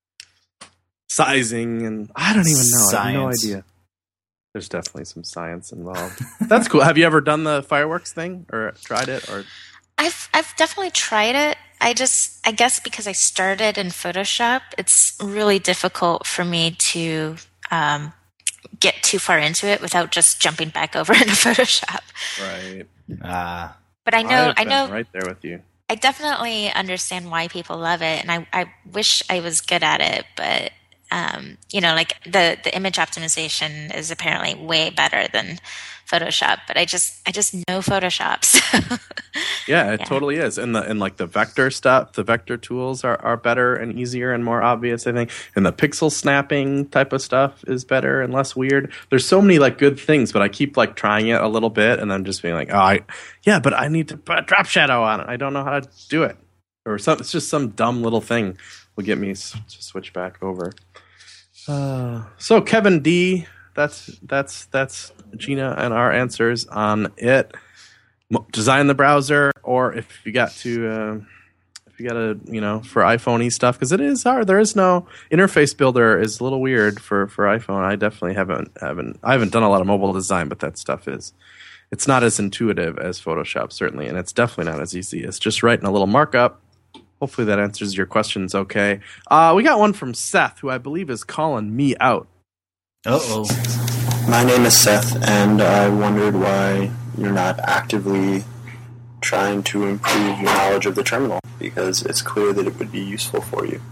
sizing, and I don't even know. Science. I have no idea. There's definitely some science involved. That's cool. Have you ever done the fireworks thing or tried it? Or I've I've definitely tried it. I just I guess because I started in Photoshop, it's really difficult for me to um, get too far into it without just jumping back over into Photoshop. right. Ah. But I know I've I been know right there with you. I definitely understand why people love it, and I, I wish I was good at it, but um, you know, like the, the image optimization is apparently way better than Photoshop, but I just I just know Photoshop. So. Yeah, it Yeah. totally is. And the and like the vector stuff, the vector tools are, are better and easier and more obvious, I think. And the pixel snapping type of stuff is better and less weird. There's so many like good things, but I keep like trying it a little bit and then just being like, oh, I yeah, but I need to put a drop shadow on it. I don't know how to do it, or some. It's just some dumb little thing will get me s- to switch back over. Uh, so Kevin D, that's that's that's Gina and our answers on it. Design the browser, or if you got to, uh, if you got to, you know, for iPhone-y stuff, because it is hard. There is no interface builder. Is a little weird for, for iPhone. I definitely haven't haven't I haven't done a lot of mobile design, but that stuff is, it's not as intuitive as Photoshop certainly, and it's definitely not as easy as just writing a little markup. Hopefully that answers your questions. Okay, uh, we got one from Seth, who I believe is calling me out. Uh oh. My name is Seth, and I wondered why you're not actively trying to improve your knowledge of the terminal, because it's clear that it would be useful for you.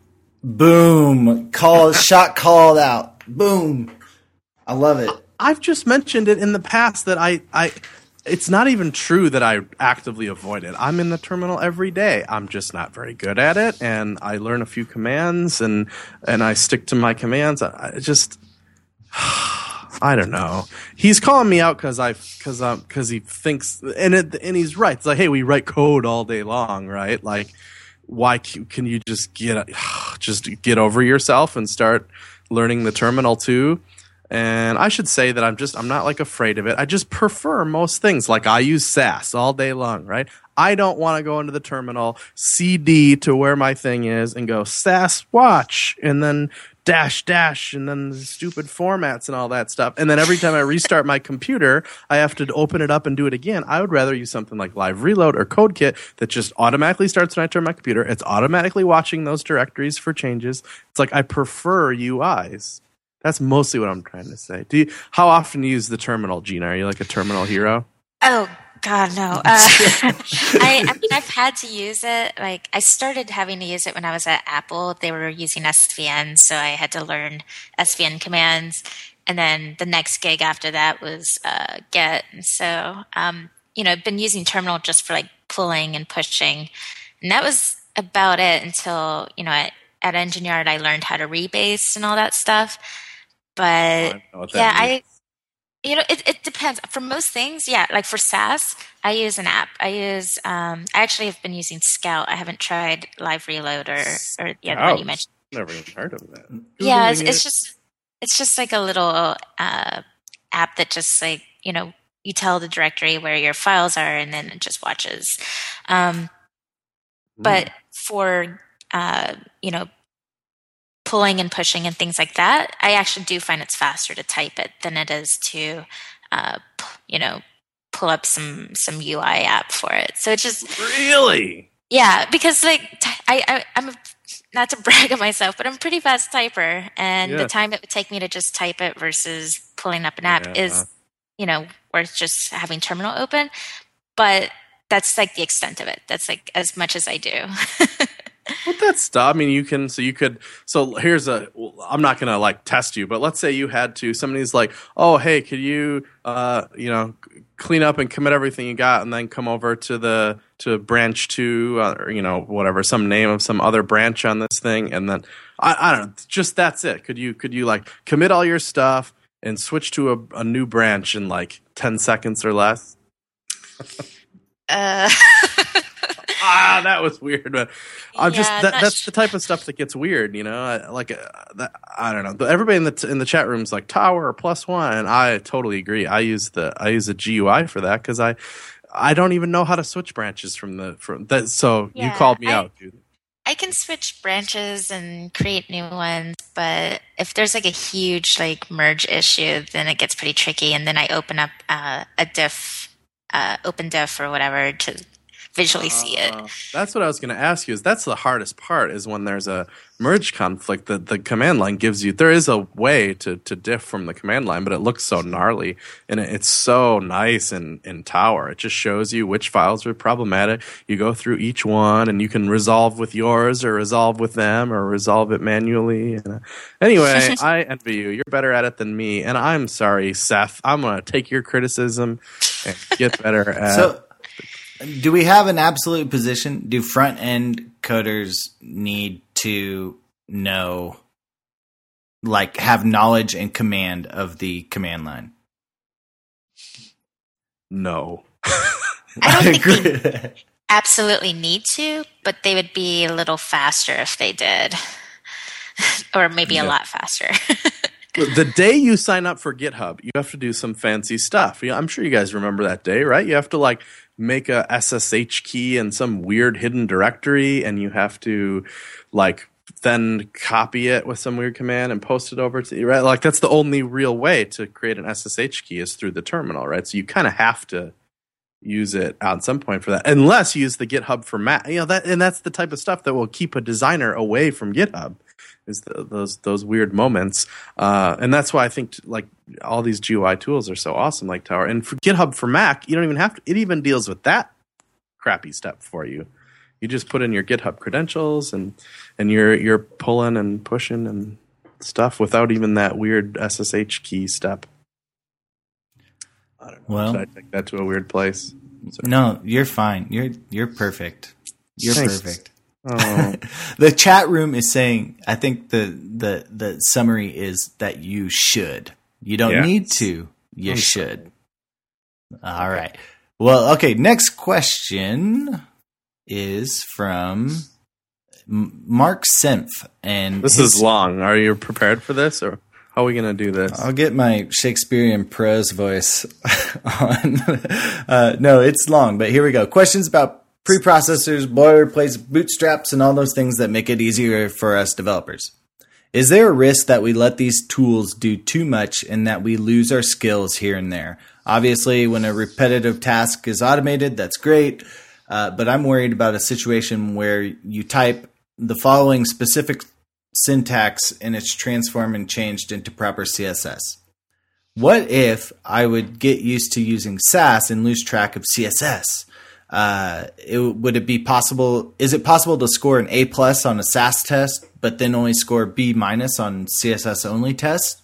Boom. Call shot called out. Boom. I love it. I've just mentioned it in the past that I, I it's not even true that I actively avoid it. I'm in the terminal every day. I'm just not very good at it, and I learn a few commands and and I stick to my commands. I, I just I don't know. He's calling me out because I because um because he thinks and it, and he's right. It's like, hey, we write code all day long, right? Like, why can, can you just get just get over yourself and start learning the terminal too? And I should say that I'm just I'm not like afraid of it. I just prefer most things. Like I use Sass all day long, right? I don't want to go into the terminal, C D to where my thing is, and go Sass watch, and then dash dash, and then the stupid formats and all that stuff. And then every time I restart my computer, I have to open it up and do it again. I would rather use something like Live Reload or CodeKit that just automatically starts when I turn my computer. It's automatically watching those directories for changes. It's like I prefer U Is. That's mostly what I'm trying to say. Do you, how often do you use the terminal, Gina? Are you like a terminal hero? Oh God, no. Uh, I, I mean, I've had to use it. Like, I started having to use it when I was at Apple. They were using S V N, so I had to learn S V N commands. And then the next gig after that was uh, Get. So, um, you know, I've been using terminal just for like pulling and pushing, and that was about it until you know at, at Engineer I learned how to rebase and all that stuff. But yeah, I. You know, it, it depends. For most things, yeah. Like for Sass, I use an app. I use. Um, I actually have been using Scout. I haven't tried Live Reload or or the other one you mentioned. Never even heard of that. Yeah, it's, Googling it's it. just it's just like a little uh, app that just like you know you tell the directory where your files are, and then it just watches. Um, but for uh, you know. pulling and pushing and things like that, I actually do find it's faster to type it than it is to, uh, p- you know, pull up some some U I app for it. So it's just Really? yeah, because like t- I, I I'm a, not to brag on myself, but I'm a pretty fast typer, and Yeah. the time it would take me to just type it versus pulling up an app Yeah. is, you know, worth just having terminal open. But that's like the extent of it. That's like as much as I do. But that's stuff. I mean, you can. So you could. So here's a. well, I'm not gonna like test you, but let's say you had to. Somebody's like, "Oh, hey, could you, uh, you know, clean up and commit everything you got, and then come over to the to branch two, uh, or you know, whatever, some name of some other branch on this thing, and then I, I don't know, just that's it. Could you could you like commit all your stuff and switch to a, a new branch in like ten seconds or less? Uh, ah, that was weird. But I'm Yeah, just that, not that's sh- the type of stuff that gets weird, you know. I, like uh, that, I don't know. But everybody in the t- in the chat room's like tower or plus one, and I totally agree. I use the I use the G U I for that because I I don't even know how to switch branches from the from that. So you Yeah, called me I- out, dude. I can switch branches and create new ones, but if there's like a huge like merge issue, then it gets pretty tricky. And then I open up uh, a diff, uh, open diff or whatever to visually see it. Uh, that's what I was going to ask you. Is that's the hardest part? Is when there's a merge conflict. The the command line gives you. There is a way to, to diff from the command line, but it looks so gnarly, and it, it's so nice in, in Tower. It just shows you which files are problematic. You go through each one, and you can resolve with yours, or resolve with them, or resolve it manually. And, uh, anyway, I envy you. You're better at it than me, and I'm sorry, Seth. I'm going to take your criticism and get better at. So, do we have an absolute position? Do front end coders need to know, like, have knowledge and command of the command line? No. I don't think they absolutely need to, but they would be a little faster if they did, or maybe a Yeah. lot faster. The day you sign up for GitHub, you have to do some fancy stuff. Yeah, I'm sure you guys remember that day, right? You have to like make a S S H key in some weird hidden directory, and you have to like then copy it with some weird command and post it over to you, right? Like that's the only real way to create an S S H key is through the terminal, right? So you kind of have to use it at some point for that, unless you use the GitHub for Mac. You know that, and that's the type of stuff that will keep a designer away from GitHub. Is the, those those weird moments, uh, and that's why I think like all these G U I tools are so awesome, like Tower. And for GitHub for Mac, you don't even have to. It even deals with that crappy step for you. You just put in your GitHub credentials, and and you're you're pulling and pushing and stuff without even that weird S S H key step. I don't know. Well- Should I take that to a weird place? Sorry. No, you're fine. You're you're perfect. You're Thanks. perfect. Oh. The chat room is saying, I think the the the summary is that you should. You don't Yeah. need to. You I'm should. All right. Well, okay. Next question is from M- Mark Simph, and This his- is long. Are you prepared for this, or how are we going to do this? I'll get my Shakespearean prose voice on. uh, no, it's long, but here we go. Questions about preprocessors, boilerplates, bootstraps, and all those things that make it easier for us developers. Is there a risk that we let these tools do too much and that we lose our skills here and there? Obviously, when a repetitive task is automated, that's great. Uh, but I'm worried about a situation where you type the following specific syntax and it's transformed and changed into proper C S S. What if I would get used to using Sass and lose track of C S S? Uh, it, would it be possible? Is it possible to score an A plus on a Sass test, but then only score B minus on C S S only test?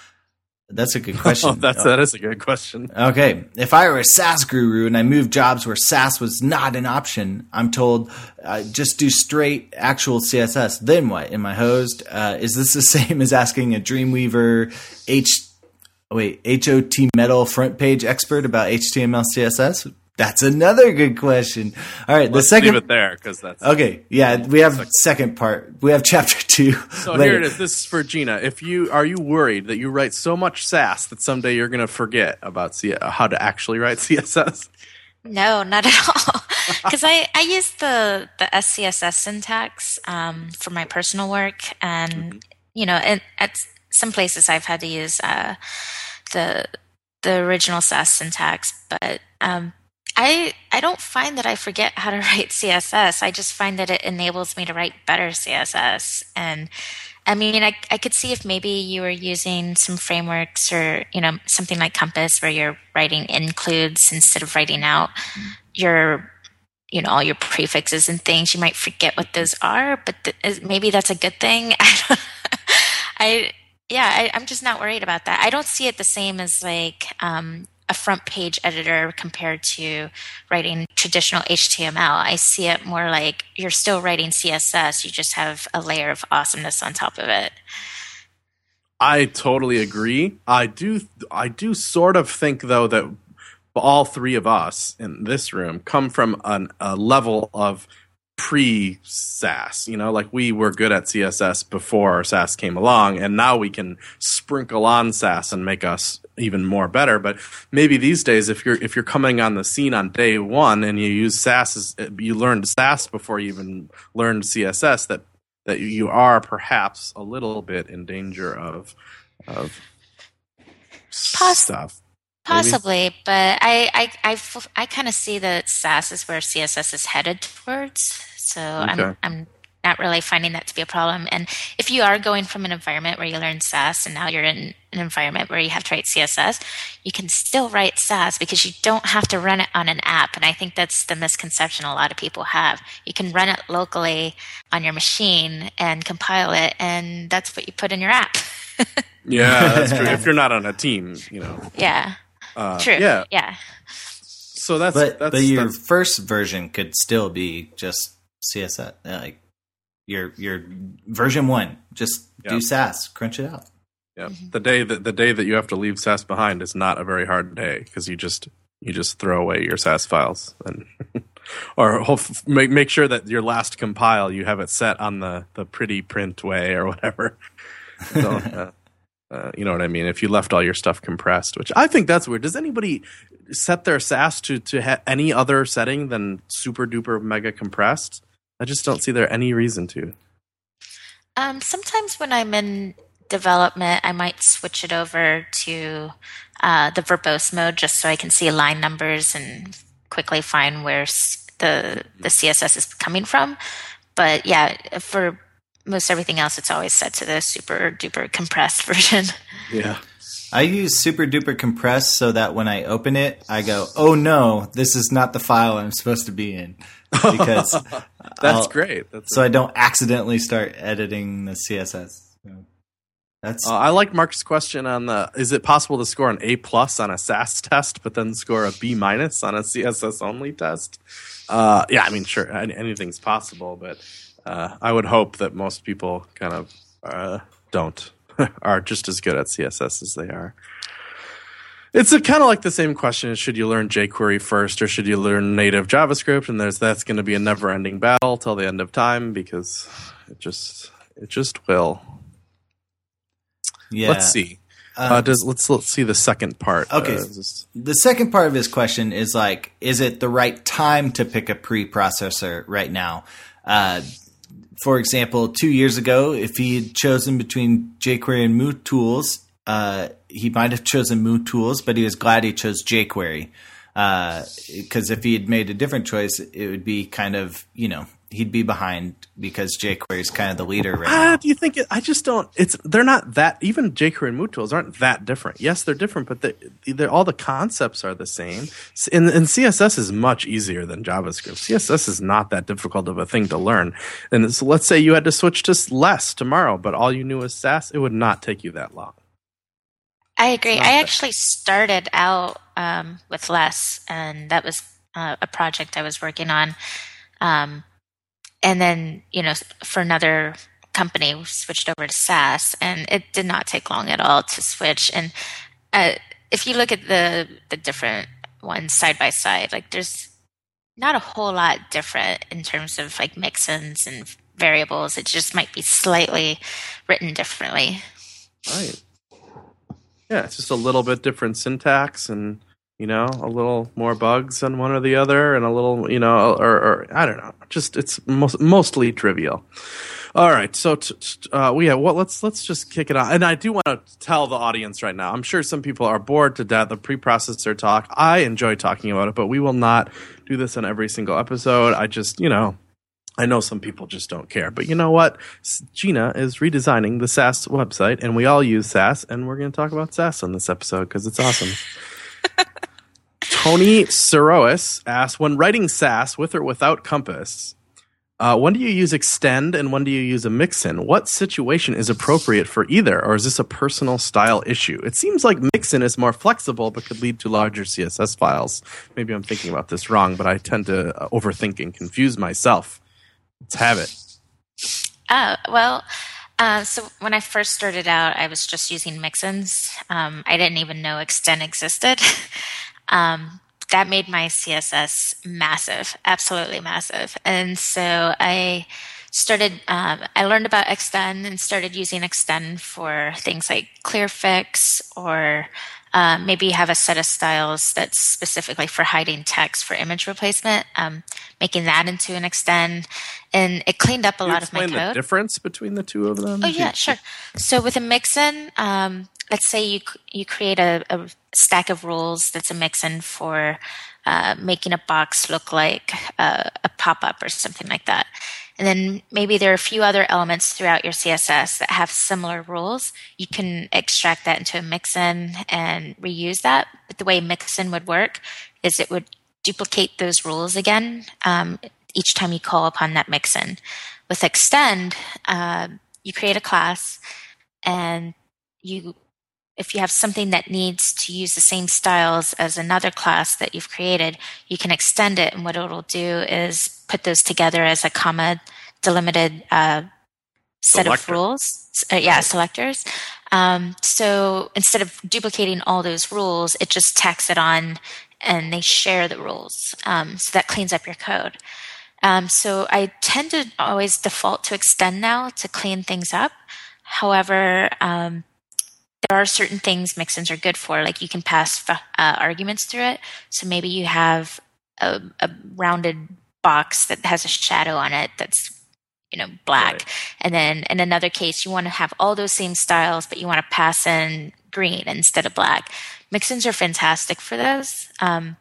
That's a good question. Oh, that's that is a good question. Okay, if I were a Sass guru and I moved jobs where Sass was not an option, I'm told uh, just do straight actual C S S. Then what? Am I hosed? Uh, is this the same as asking a Dreamweaver H wait H O T metal front page expert about H T M L C S S? That's another good question. All right, Let's the second. leave it there because that's Okay, yeah, we have second part. We have chapter two. So later. here it is. This is for Gina. If you are you worried that you write so much Sass that someday you're going to forget about C- how to actually write C S S? No, not at all. Because I, I use the, the S C S S syntax um, for my personal work. And, Mm-hmm. you know, and at some places I've had to use uh, the the original Sass syntax. But um, I I don't find that I forget how to write C S S. I just find that it enables me to write better C S S. And I mean, I, I could see if maybe you were using some frameworks or, you know, something like Compass where you're writing includes instead of writing out your, you know, all your prefixes and things. You might forget what those are, but th- maybe that's a good thing. I, don't, I yeah, I, I'm just not worried about that. I don't see it the same as like um, a front page editor compared to writing traditional H T M L. I see it more like you're still writing C S S. You just have a layer of awesomeness on top of it. I totally agree. I do. I do sort of think, though, that all three of us in this room come from an, a level of pre-S A S. You know, like we were good at C S S before S A S came along, and now we can sprinkle on S A S and make us even more better. But maybe these days, if you're if you're coming on the scene on day one and you use S A S, as, you learned S A S before you even learned C S S, that that you are perhaps a little bit in danger of of Poss- stuff. Possibly, maybe? But I I, I, I kind of see that S A S is where C S S is headed towards. So Okay. I'm I'm not really finding that to be a problem. And if you are going from an environment where you learn S A S and now you're in an environment where you have to write C S S, you can still write S A S because you don't have to run it on an app. And I think that's the misconception a lot of people have. You can run it locally on your machine and compile it, and that's what you put in your app. Yeah, that's true. If you're not on a team, you know. Yeah. Uh, True. Yeah. Yeah. So that's But that's, but your that's first version could still be just C S S. Like your your version one, just Yeah. do S A S, crunch it out. yeah. The day that the day that you have to leave S A S behind is not a very hard day because you just you just throw away your S A S files and or hope, make make sure that your last compile you have it set on the the pretty print way or whatever. So, uh, uh, you know what I mean? If you left all your stuff compressed, which I think that's weird. Does anybody set their S A S to to ha- any other setting than super duper mega compressed? I just don't see there any reason to. Um, sometimes when I'm in development, I might switch it over to uh, the verbose mode just so I can see line numbers and quickly find where s- the the C S S is coming from. But yeah, for most everything else, it's always set to the super duper compressed version. Yeah. I use super duper compress so that when I open it, I go, "Oh no, this is not the file I'm supposed to be in," because That's I'll- great. That's so I don't accidentally start editing the C S S. So that's Uh, I like Mark's question on the: is it possible to score an A plus on a S A S test, but then score a B minus on a C S S only test? Uh, yeah, I mean, sure, any- anything's possible, but uh, I would hope that most people kind of uh, don't are just as good at C S S as they are. It's kind of like the same question: should you learn jQuery first, or should you learn native JavaScript? And there's that's going to be a never-ending battle till the end of time because it just it just will. yeah. Let's see. Uh, Uh, does let's let's see the second part. Okay. Uh, just- The second part of his question is like, is it the right time to pick a preprocessor right now? Uh, for example, two years ago, if he had chosen between jQuery and MooTools, uh, he might have chosen MooTools, but he was glad he chose jQuery. Because if he had made a different choice, it would be kind of, you know, he'd be behind because jQuery is kind of the leader right Ah, now. do you think it, I just don't? It's they're not that even jQuery and MooTools aren't that different. Yes, they're different, but they, they're all the concepts are the same. S- And, and C S S is much easier than JavaScript. C S S is not that difficult of a thing to learn. And so let's say you had to switch to less tomorrow, but all you knew was S A S. It would not take you that long. I agree. Not I that- actually started out um, with less, and that was uh, a project I was working on. Um, and then, you know, for another company, we switched over to S A S, and it did not take long at all to switch. And uh, if you look at the the different ones side by side, like there's not a whole lot different in terms of like mix-ins and variables. It just might be slightly written differently. Right. Yeah, it's just a little bit different syntax and, you know, a little more bugs on one or the other and a little, you know, or, or I don't know. Just it's most, mostly trivial. All right, so t- t- uh, we have, well, let's let's just kick it off. And I do want to tell the audience right now. I'm sure some people are bored to death of preprocessor talk. I enjoy talking about it, but we will not do this on every single episode. I just, you know, I know some people just don't care, but you know what? S- Gina is redesigning the S A S website, and we all use S A S, and we're going to talk about S A S on this episode because it's awesome. Tony Sirois asks, when writing S A S with or without Compass, Uh, when do you use extend and when do you use a mixin? What situation is appropriate for either, or is this a personal style issue? It seems like mixin is more flexible but could lead to larger C S S files. Maybe I'm thinking about this wrong, but I tend to uh, overthink and confuse myself. Let's have it. Oh, well, uh, so when I first started out, I was just using mixins. Um, I didn't even know extend existed. um, That made my C S S massive, absolutely massive. And so I started, um, I learned about extend and started using extend for things like Clearfix, or uh, maybe you have a set of styles that's specifically for hiding text for image replacement, um, making that into an extend. And it cleaned up a Can you lot of my explain code. the difference between the two of them? Oh, yeah, sure. So with a mixin, um, let's say you you create a, a stack of rules that's a mixin for uh, making a box look like a, a pop-up or something like that. And then maybe there are a few other elements throughout your C S S that have similar rules. You can extract that into a mixin and reuse that. But the way mixin would work is it would duplicate those rules again um, each time you call upon that mixin. With extend, uh, you create a class, and you if you have something that needs to use the same styles as another class that you've created, you can extend it, and what it'll do is put those together as a comma delimited uh, set Selector. of rules. Uh, yeah, selectors. Um, so instead of duplicating all those rules, it just tacks it on, and they share the rules. Um, so that cleans up your code. Um, so I tend to always default to extend now to clean things up. However, um, there are certain things mixins are good for, like you can pass uh, arguments through it. So maybe you have a, a rounded box that has a shadow on it that's, you know, black. Right. And then in another case, you want to have all those same styles, but you want to pass in green instead of black. Mixins are fantastic for those. Um,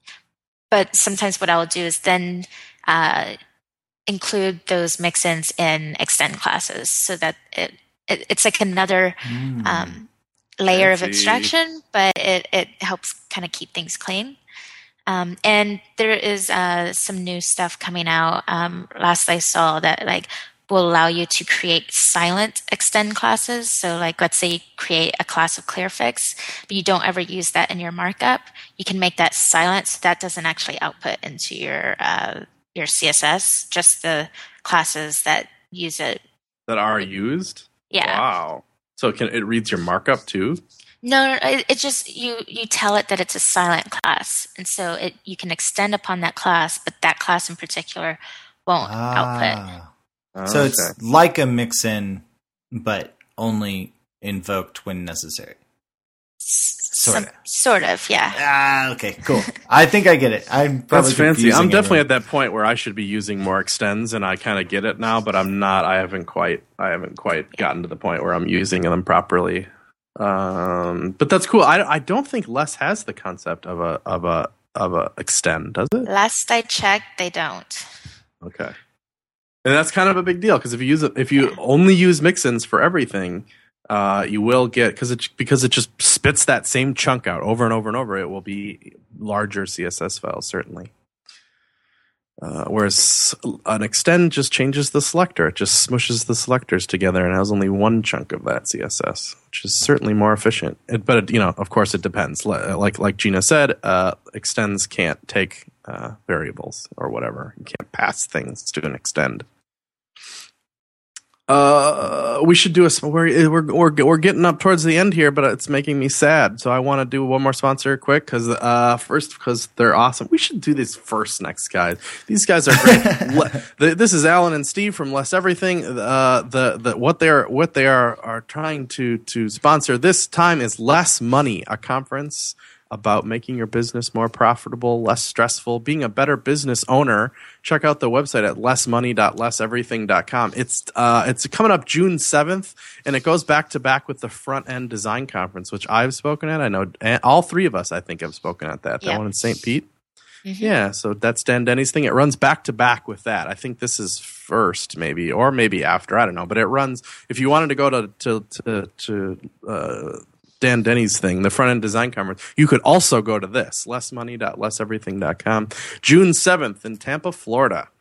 but sometimes what I'll do is then uh, include those mixins in extend classes so that it, it it's like another Mm. um, layer Fancy. of abstraction, but it, it helps kind of keep things clean. Um, and there is uh, some new stuff coming out. Um, last I saw that like will allow you to create silent extend classes. So like let's say you create a class of Clearfix, but you don't ever use that in your markup. You can make that silent, so that doesn't actually output into your uh, your C S S. Just the classes that use it. That are used? Yeah. Wow. So can it reads your markup too? No, no, it, it just you you tell it that it's a silent class, and so it you can extend upon that class, but that class in particular won't output. Ah. So Okay. it's like a mixin, but only invoked when necessary. Sort Some, of. sort of, yeah. Ah, okay, cool. I think I get it. I'm probably That's fancy. confusing I'm definitely everyone. at that point where I should be using more extends, and I kind of get it now, but I'm not. I haven't quite. I haven't quite gotten to the point where I'm using them properly. Um, but that's cool. I, I don't think Less has the concept of a of a of a extend, does it? Last I checked, they don't. Okay, and that's kind of a big deal because if you use it, if you only use mixins for everything, uh, you will get because it because it just spits that same chunk out over and over and over. It will be larger C S S files certainly. Uh, whereas an extend just changes the selector. It just smushes the selectors together and has only one chunk of that C S S, which is certainly more efficient. It, but, it, you know, of course, it depends. Like like Gina said, uh, extends can't take uh, variables or whatever. You can't pass things to an extend. Uh, we should do a. We're, we're we're we're getting up towards the end here, but it's making me sad. So I want to do one more sponsor quick because uh, first because they're awesome. We should do this first, next guys. These guys are great. Le- the, this is Alan and Steve from Less Everything. Uh, the the what they are what they are are trying to to sponsor this time is Less Money, a conference about making your business more profitable, less stressful, being a better business owner. Check out the website at less money dot less everything dot com. It's uh, it's coming up June seventh, and it goes back to back with the Front End Design Conference, which I've spoken at. I know all three of us, I think, have spoken at that. That Yep. one in Saint Pete. Mm-hmm. Yeah, so that's Dan Denny's thing. It runs back to back with that. I think this is first, maybe, or maybe after. I don't know, but it runs. If you wanted to go to to to, to uh, Dan Denny's thing, the Front End Design Conference, you could also go to this, less money dot less everything dot com, June seventh in Tampa, Florida.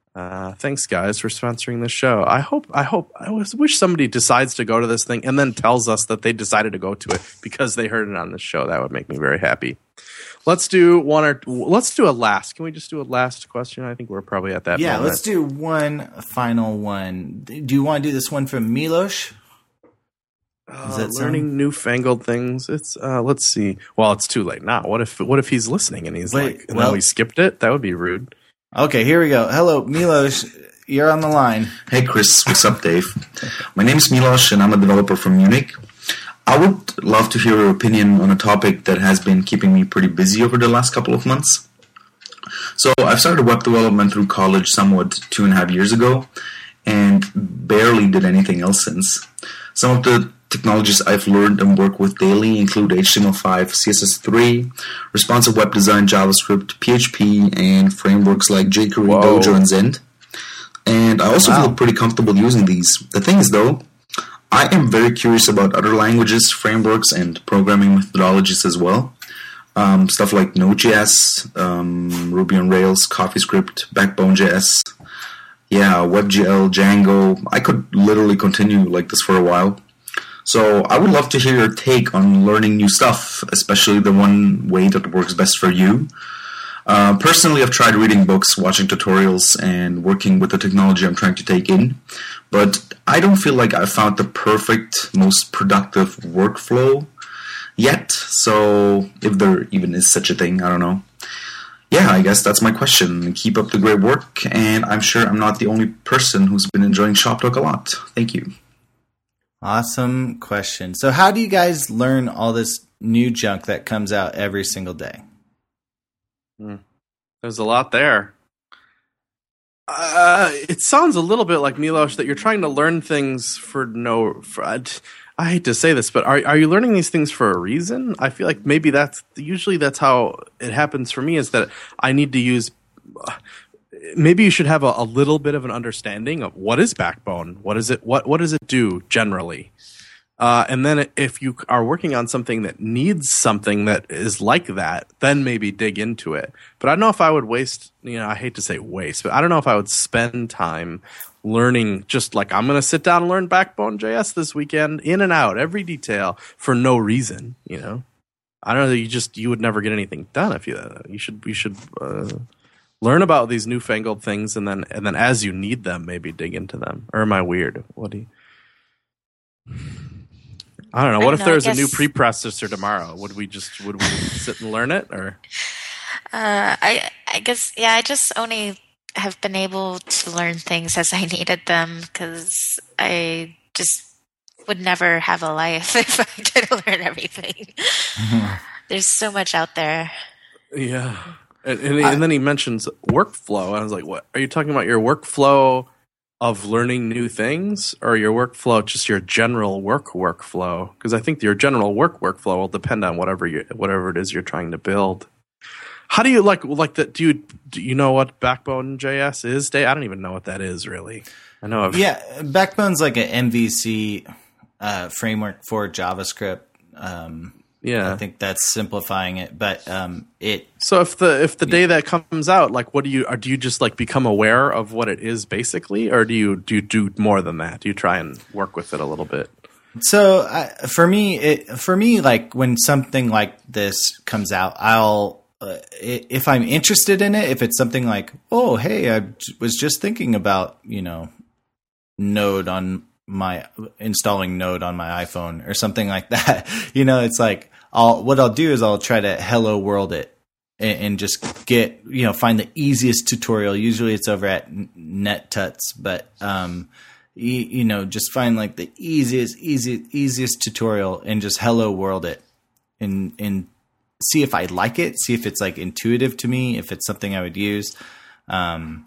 Uh, thanks, guys, for sponsoring the show. I hope, I hope, I wish somebody decides to go to this thing and then tells us that they decided to go to it because they heard it on this show. That would make me very happy. Let's do one or let's do a last. Can we just do a last question? I think we're probably at that. Yeah, moment. Let's do one final one. Do you want to do this one from Milos? Uh, that learning sound? Newfangled things. It's uh, let's see. Well, it's too late now. What if what if he's listening and he's Wait, like, and well, we skipped it? That would be rude. Okay, here we go. Hello, Milos. You're on the line. Hey, Chris. What's up, Dave? My name is Milos, and I'm a developer from Munich. I would love to hear your opinion on a topic that has been keeping me pretty busy over the last couple of months. So I've started web development through college somewhat two and a half years ago, and barely did anything else since. Some of the technologies I've learned and work with daily include H T M L five, C S S three, responsive web design, JavaScript, P H P, and frameworks like jQuery, Whoa. Dojo, and Zend. And I also wow. feel pretty comfortable using these. The thing is, though, I am very curious about other languages, frameworks, and programming methodologies as well. Um, stuff like Node.js, um, Ruby on Rails, CoffeeScript, Backbone.js, yeah, WebGL, Django. I could literally continue like this for a while. So I would love to hear your take on learning new stuff, especially the one way that works best for you. Uh, personally, I've tried reading books, watching tutorials, and working with the technology I'm trying to take in, but I don't feel like I've found the perfect, most productive workflow yet, so if there even is such a thing, I don't know. Yeah, I guess that's my question. Keep up the great work, and I'm sure I'm not the only person who's been enjoying Shop Talk a lot. Thank you. Awesome question. So how do you guys learn all this new junk that comes out every single day? Hmm. There's a lot there. Uh, it sounds a little bit like, Milos, that you're trying to learn things for no... For, I, I hate to say this, but are are you learning these things for a reason? I feel like maybe that's... Usually that's how it happens for me, is that I need to use... Uh, maybe you should have a, a little bit of an understanding of what is Backbone, what is it, what what does it do generally, uh, and then if you are working on something that needs something that is like that, then maybe dig into it. But I don't know if I would waste, you know, I hate to say waste, but I don't know if I would spend time learning just like I'm going to sit down and learn Backbone.js this weekend, in and out, every detail for no reason. You know, I don't know. You just you would never get anything done if you uh, you should you should. Uh, Learn about these newfangled things, and then and then as you need them, maybe dig into them. Or am I weird? What do you? I don't know. What if there was a new preprocessor tomorrow? Would we just would we sit and learn it, or? Uh, I I guess yeah. I just only have been able to learn things as I needed them, because I just would never have a life if I could learn everything. There's so much out there. Yeah. And, and, I, and then he mentions workflow. I was like, what? Are you talking about your workflow of learning new things, or your workflow, just your general work workflow? Because I think your general work workflow will depend on whatever you, whatever it is you're trying to build. How do you like like that? Do you do you know what Backbone.js is, Dave? I don't even know what that is really. I know. I've, yeah, Backbone's like an M V C uh, framework for JavaScript. Um, Yeah, I think that's simplifying it, but um, it. So if the if the day that comes out, like, what do you? Or do you just like become aware of what it is basically, or do you do you do more than that? Do you try and work with it a little bit? So uh, for me, it for me, like when something like this comes out, I'll uh, if I'm interested in it, if it's something like, oh, hey, I was just thinking about, you know, Node on my installing Node on my iPhone or something like that. You know, it's like I'll what I'll do is I'll try to hello world it and, and just get, you know, find the easiest tutorial. Usually it's over at NetTuts, but um, you, you know, just find like the easiest, easiest, easiest tutorial and just hello world it and and see if I like it, see if it's like intuitive to me, if it's something I would use. Um,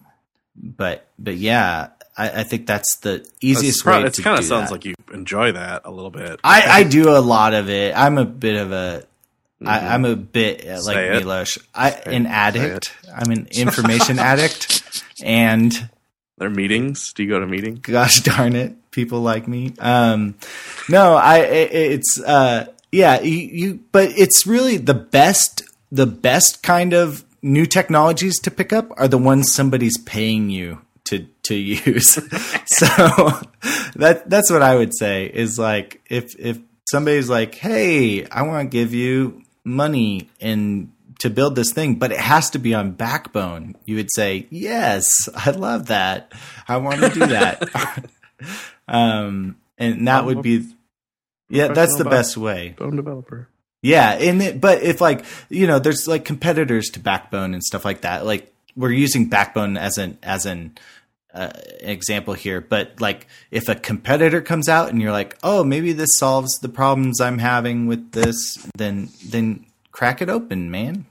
but but yeah. I, I think that's the easiest it's pro- way to do that. It kind of sounds like you enjoy that a little bit. I, I do a lot of it. I'm a bit of a, mm-hmm. I, I'm a bit uh, like Milos. I an addict. I'm an information addict, and there are meetings. Do you go to meetings? Gosh darn it, people like me. Um, no, I. It, it's uh, yeah, you, you. But it's really the best. The best kind of new technologies to pick up are the ones somebody's paying you to to use. So that that's what I would say is like if if somebody's like, hey, I want to give you money and to build this thing, but it has to be on Backbone, you would say, yes, I love that. I want to do that. um, and that would be, yeah, that's the best way. Backbone developer. Yeah. And it, but if like, you know, there's like competitors to Backbone and stuff like that. Like we're using Backbone as an, as an, uh, example here, but like if a competitor comes out and you're like, oh, maybe this solves the problems I'm having with this, then, then crack it open, man.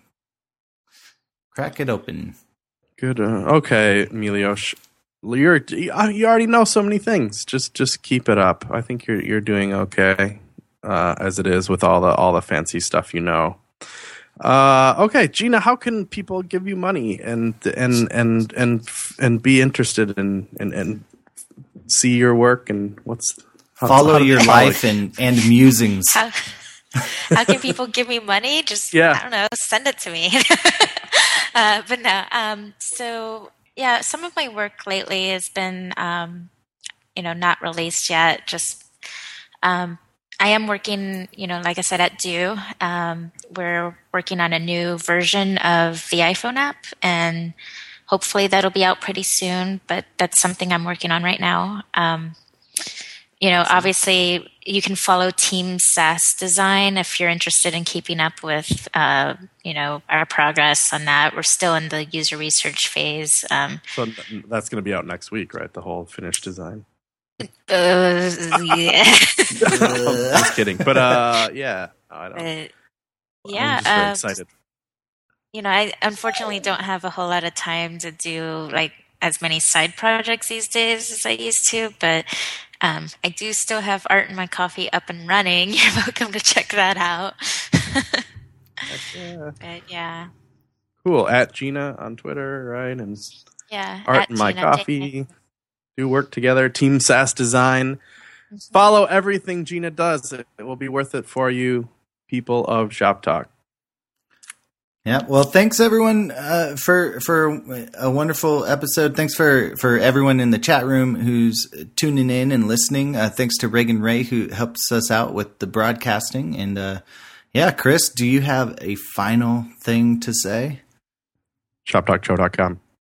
Crack it open. Good. Uh, okay, Milios, you're you already know so many things. Just just keep it up. I think you're you're doing okay uh, as it is with all the all the fancy stuff you know. Uh, okay, Gina, how can people give you money and and and and and be interested in and and see your work and what's how, follow how your follow life and and musings? How, how can people give me money? Just yeah. I don't know, send it to me. Uh, but no, um, so yeah, some of my work lately has been, um, you know, not released yet. Just, um, I am working, you know, like I said, at Do. Um, we're working on a new version of the iPhone app, and hopefully that'll be out pretty soon. But that's something I'm working on right now. Um, you know, obviously you can follow Team SaaS Design if you're interested in keeping up with, uh, you know, our progress on that. We're still in the user research phase. Um, so that's going to be out next week, right? The whole finished design. Uh, yeah. Just kidding, but uh, yeah, I don't. Uh, yeah, I'm just very um, excited. You know, I unfortunately don't have a whole lot of time to do like as many side projects these days as I used to, but. Um, I do still have Art in My Coffee up and running. You're welcome to check that out. yeah. But yeah. Cool. At Gina on Twitter, right? And yeah. Art in My Coffee. Do work together. Team SaaS Design. Mm-hmm. Follow everything Gina does. It, it will be worth it for you, people of Shop Talk. Yeah, well, thanks everyone uh, for for a wonderful episode. Thanks for, for everyone in the chat room who's tuning in and listening. Uh, thanks to Reagan Ray who helps us out with the broadcasting. And uh, yeah, Chris, do you have a final thing to say? shop talk show dot com.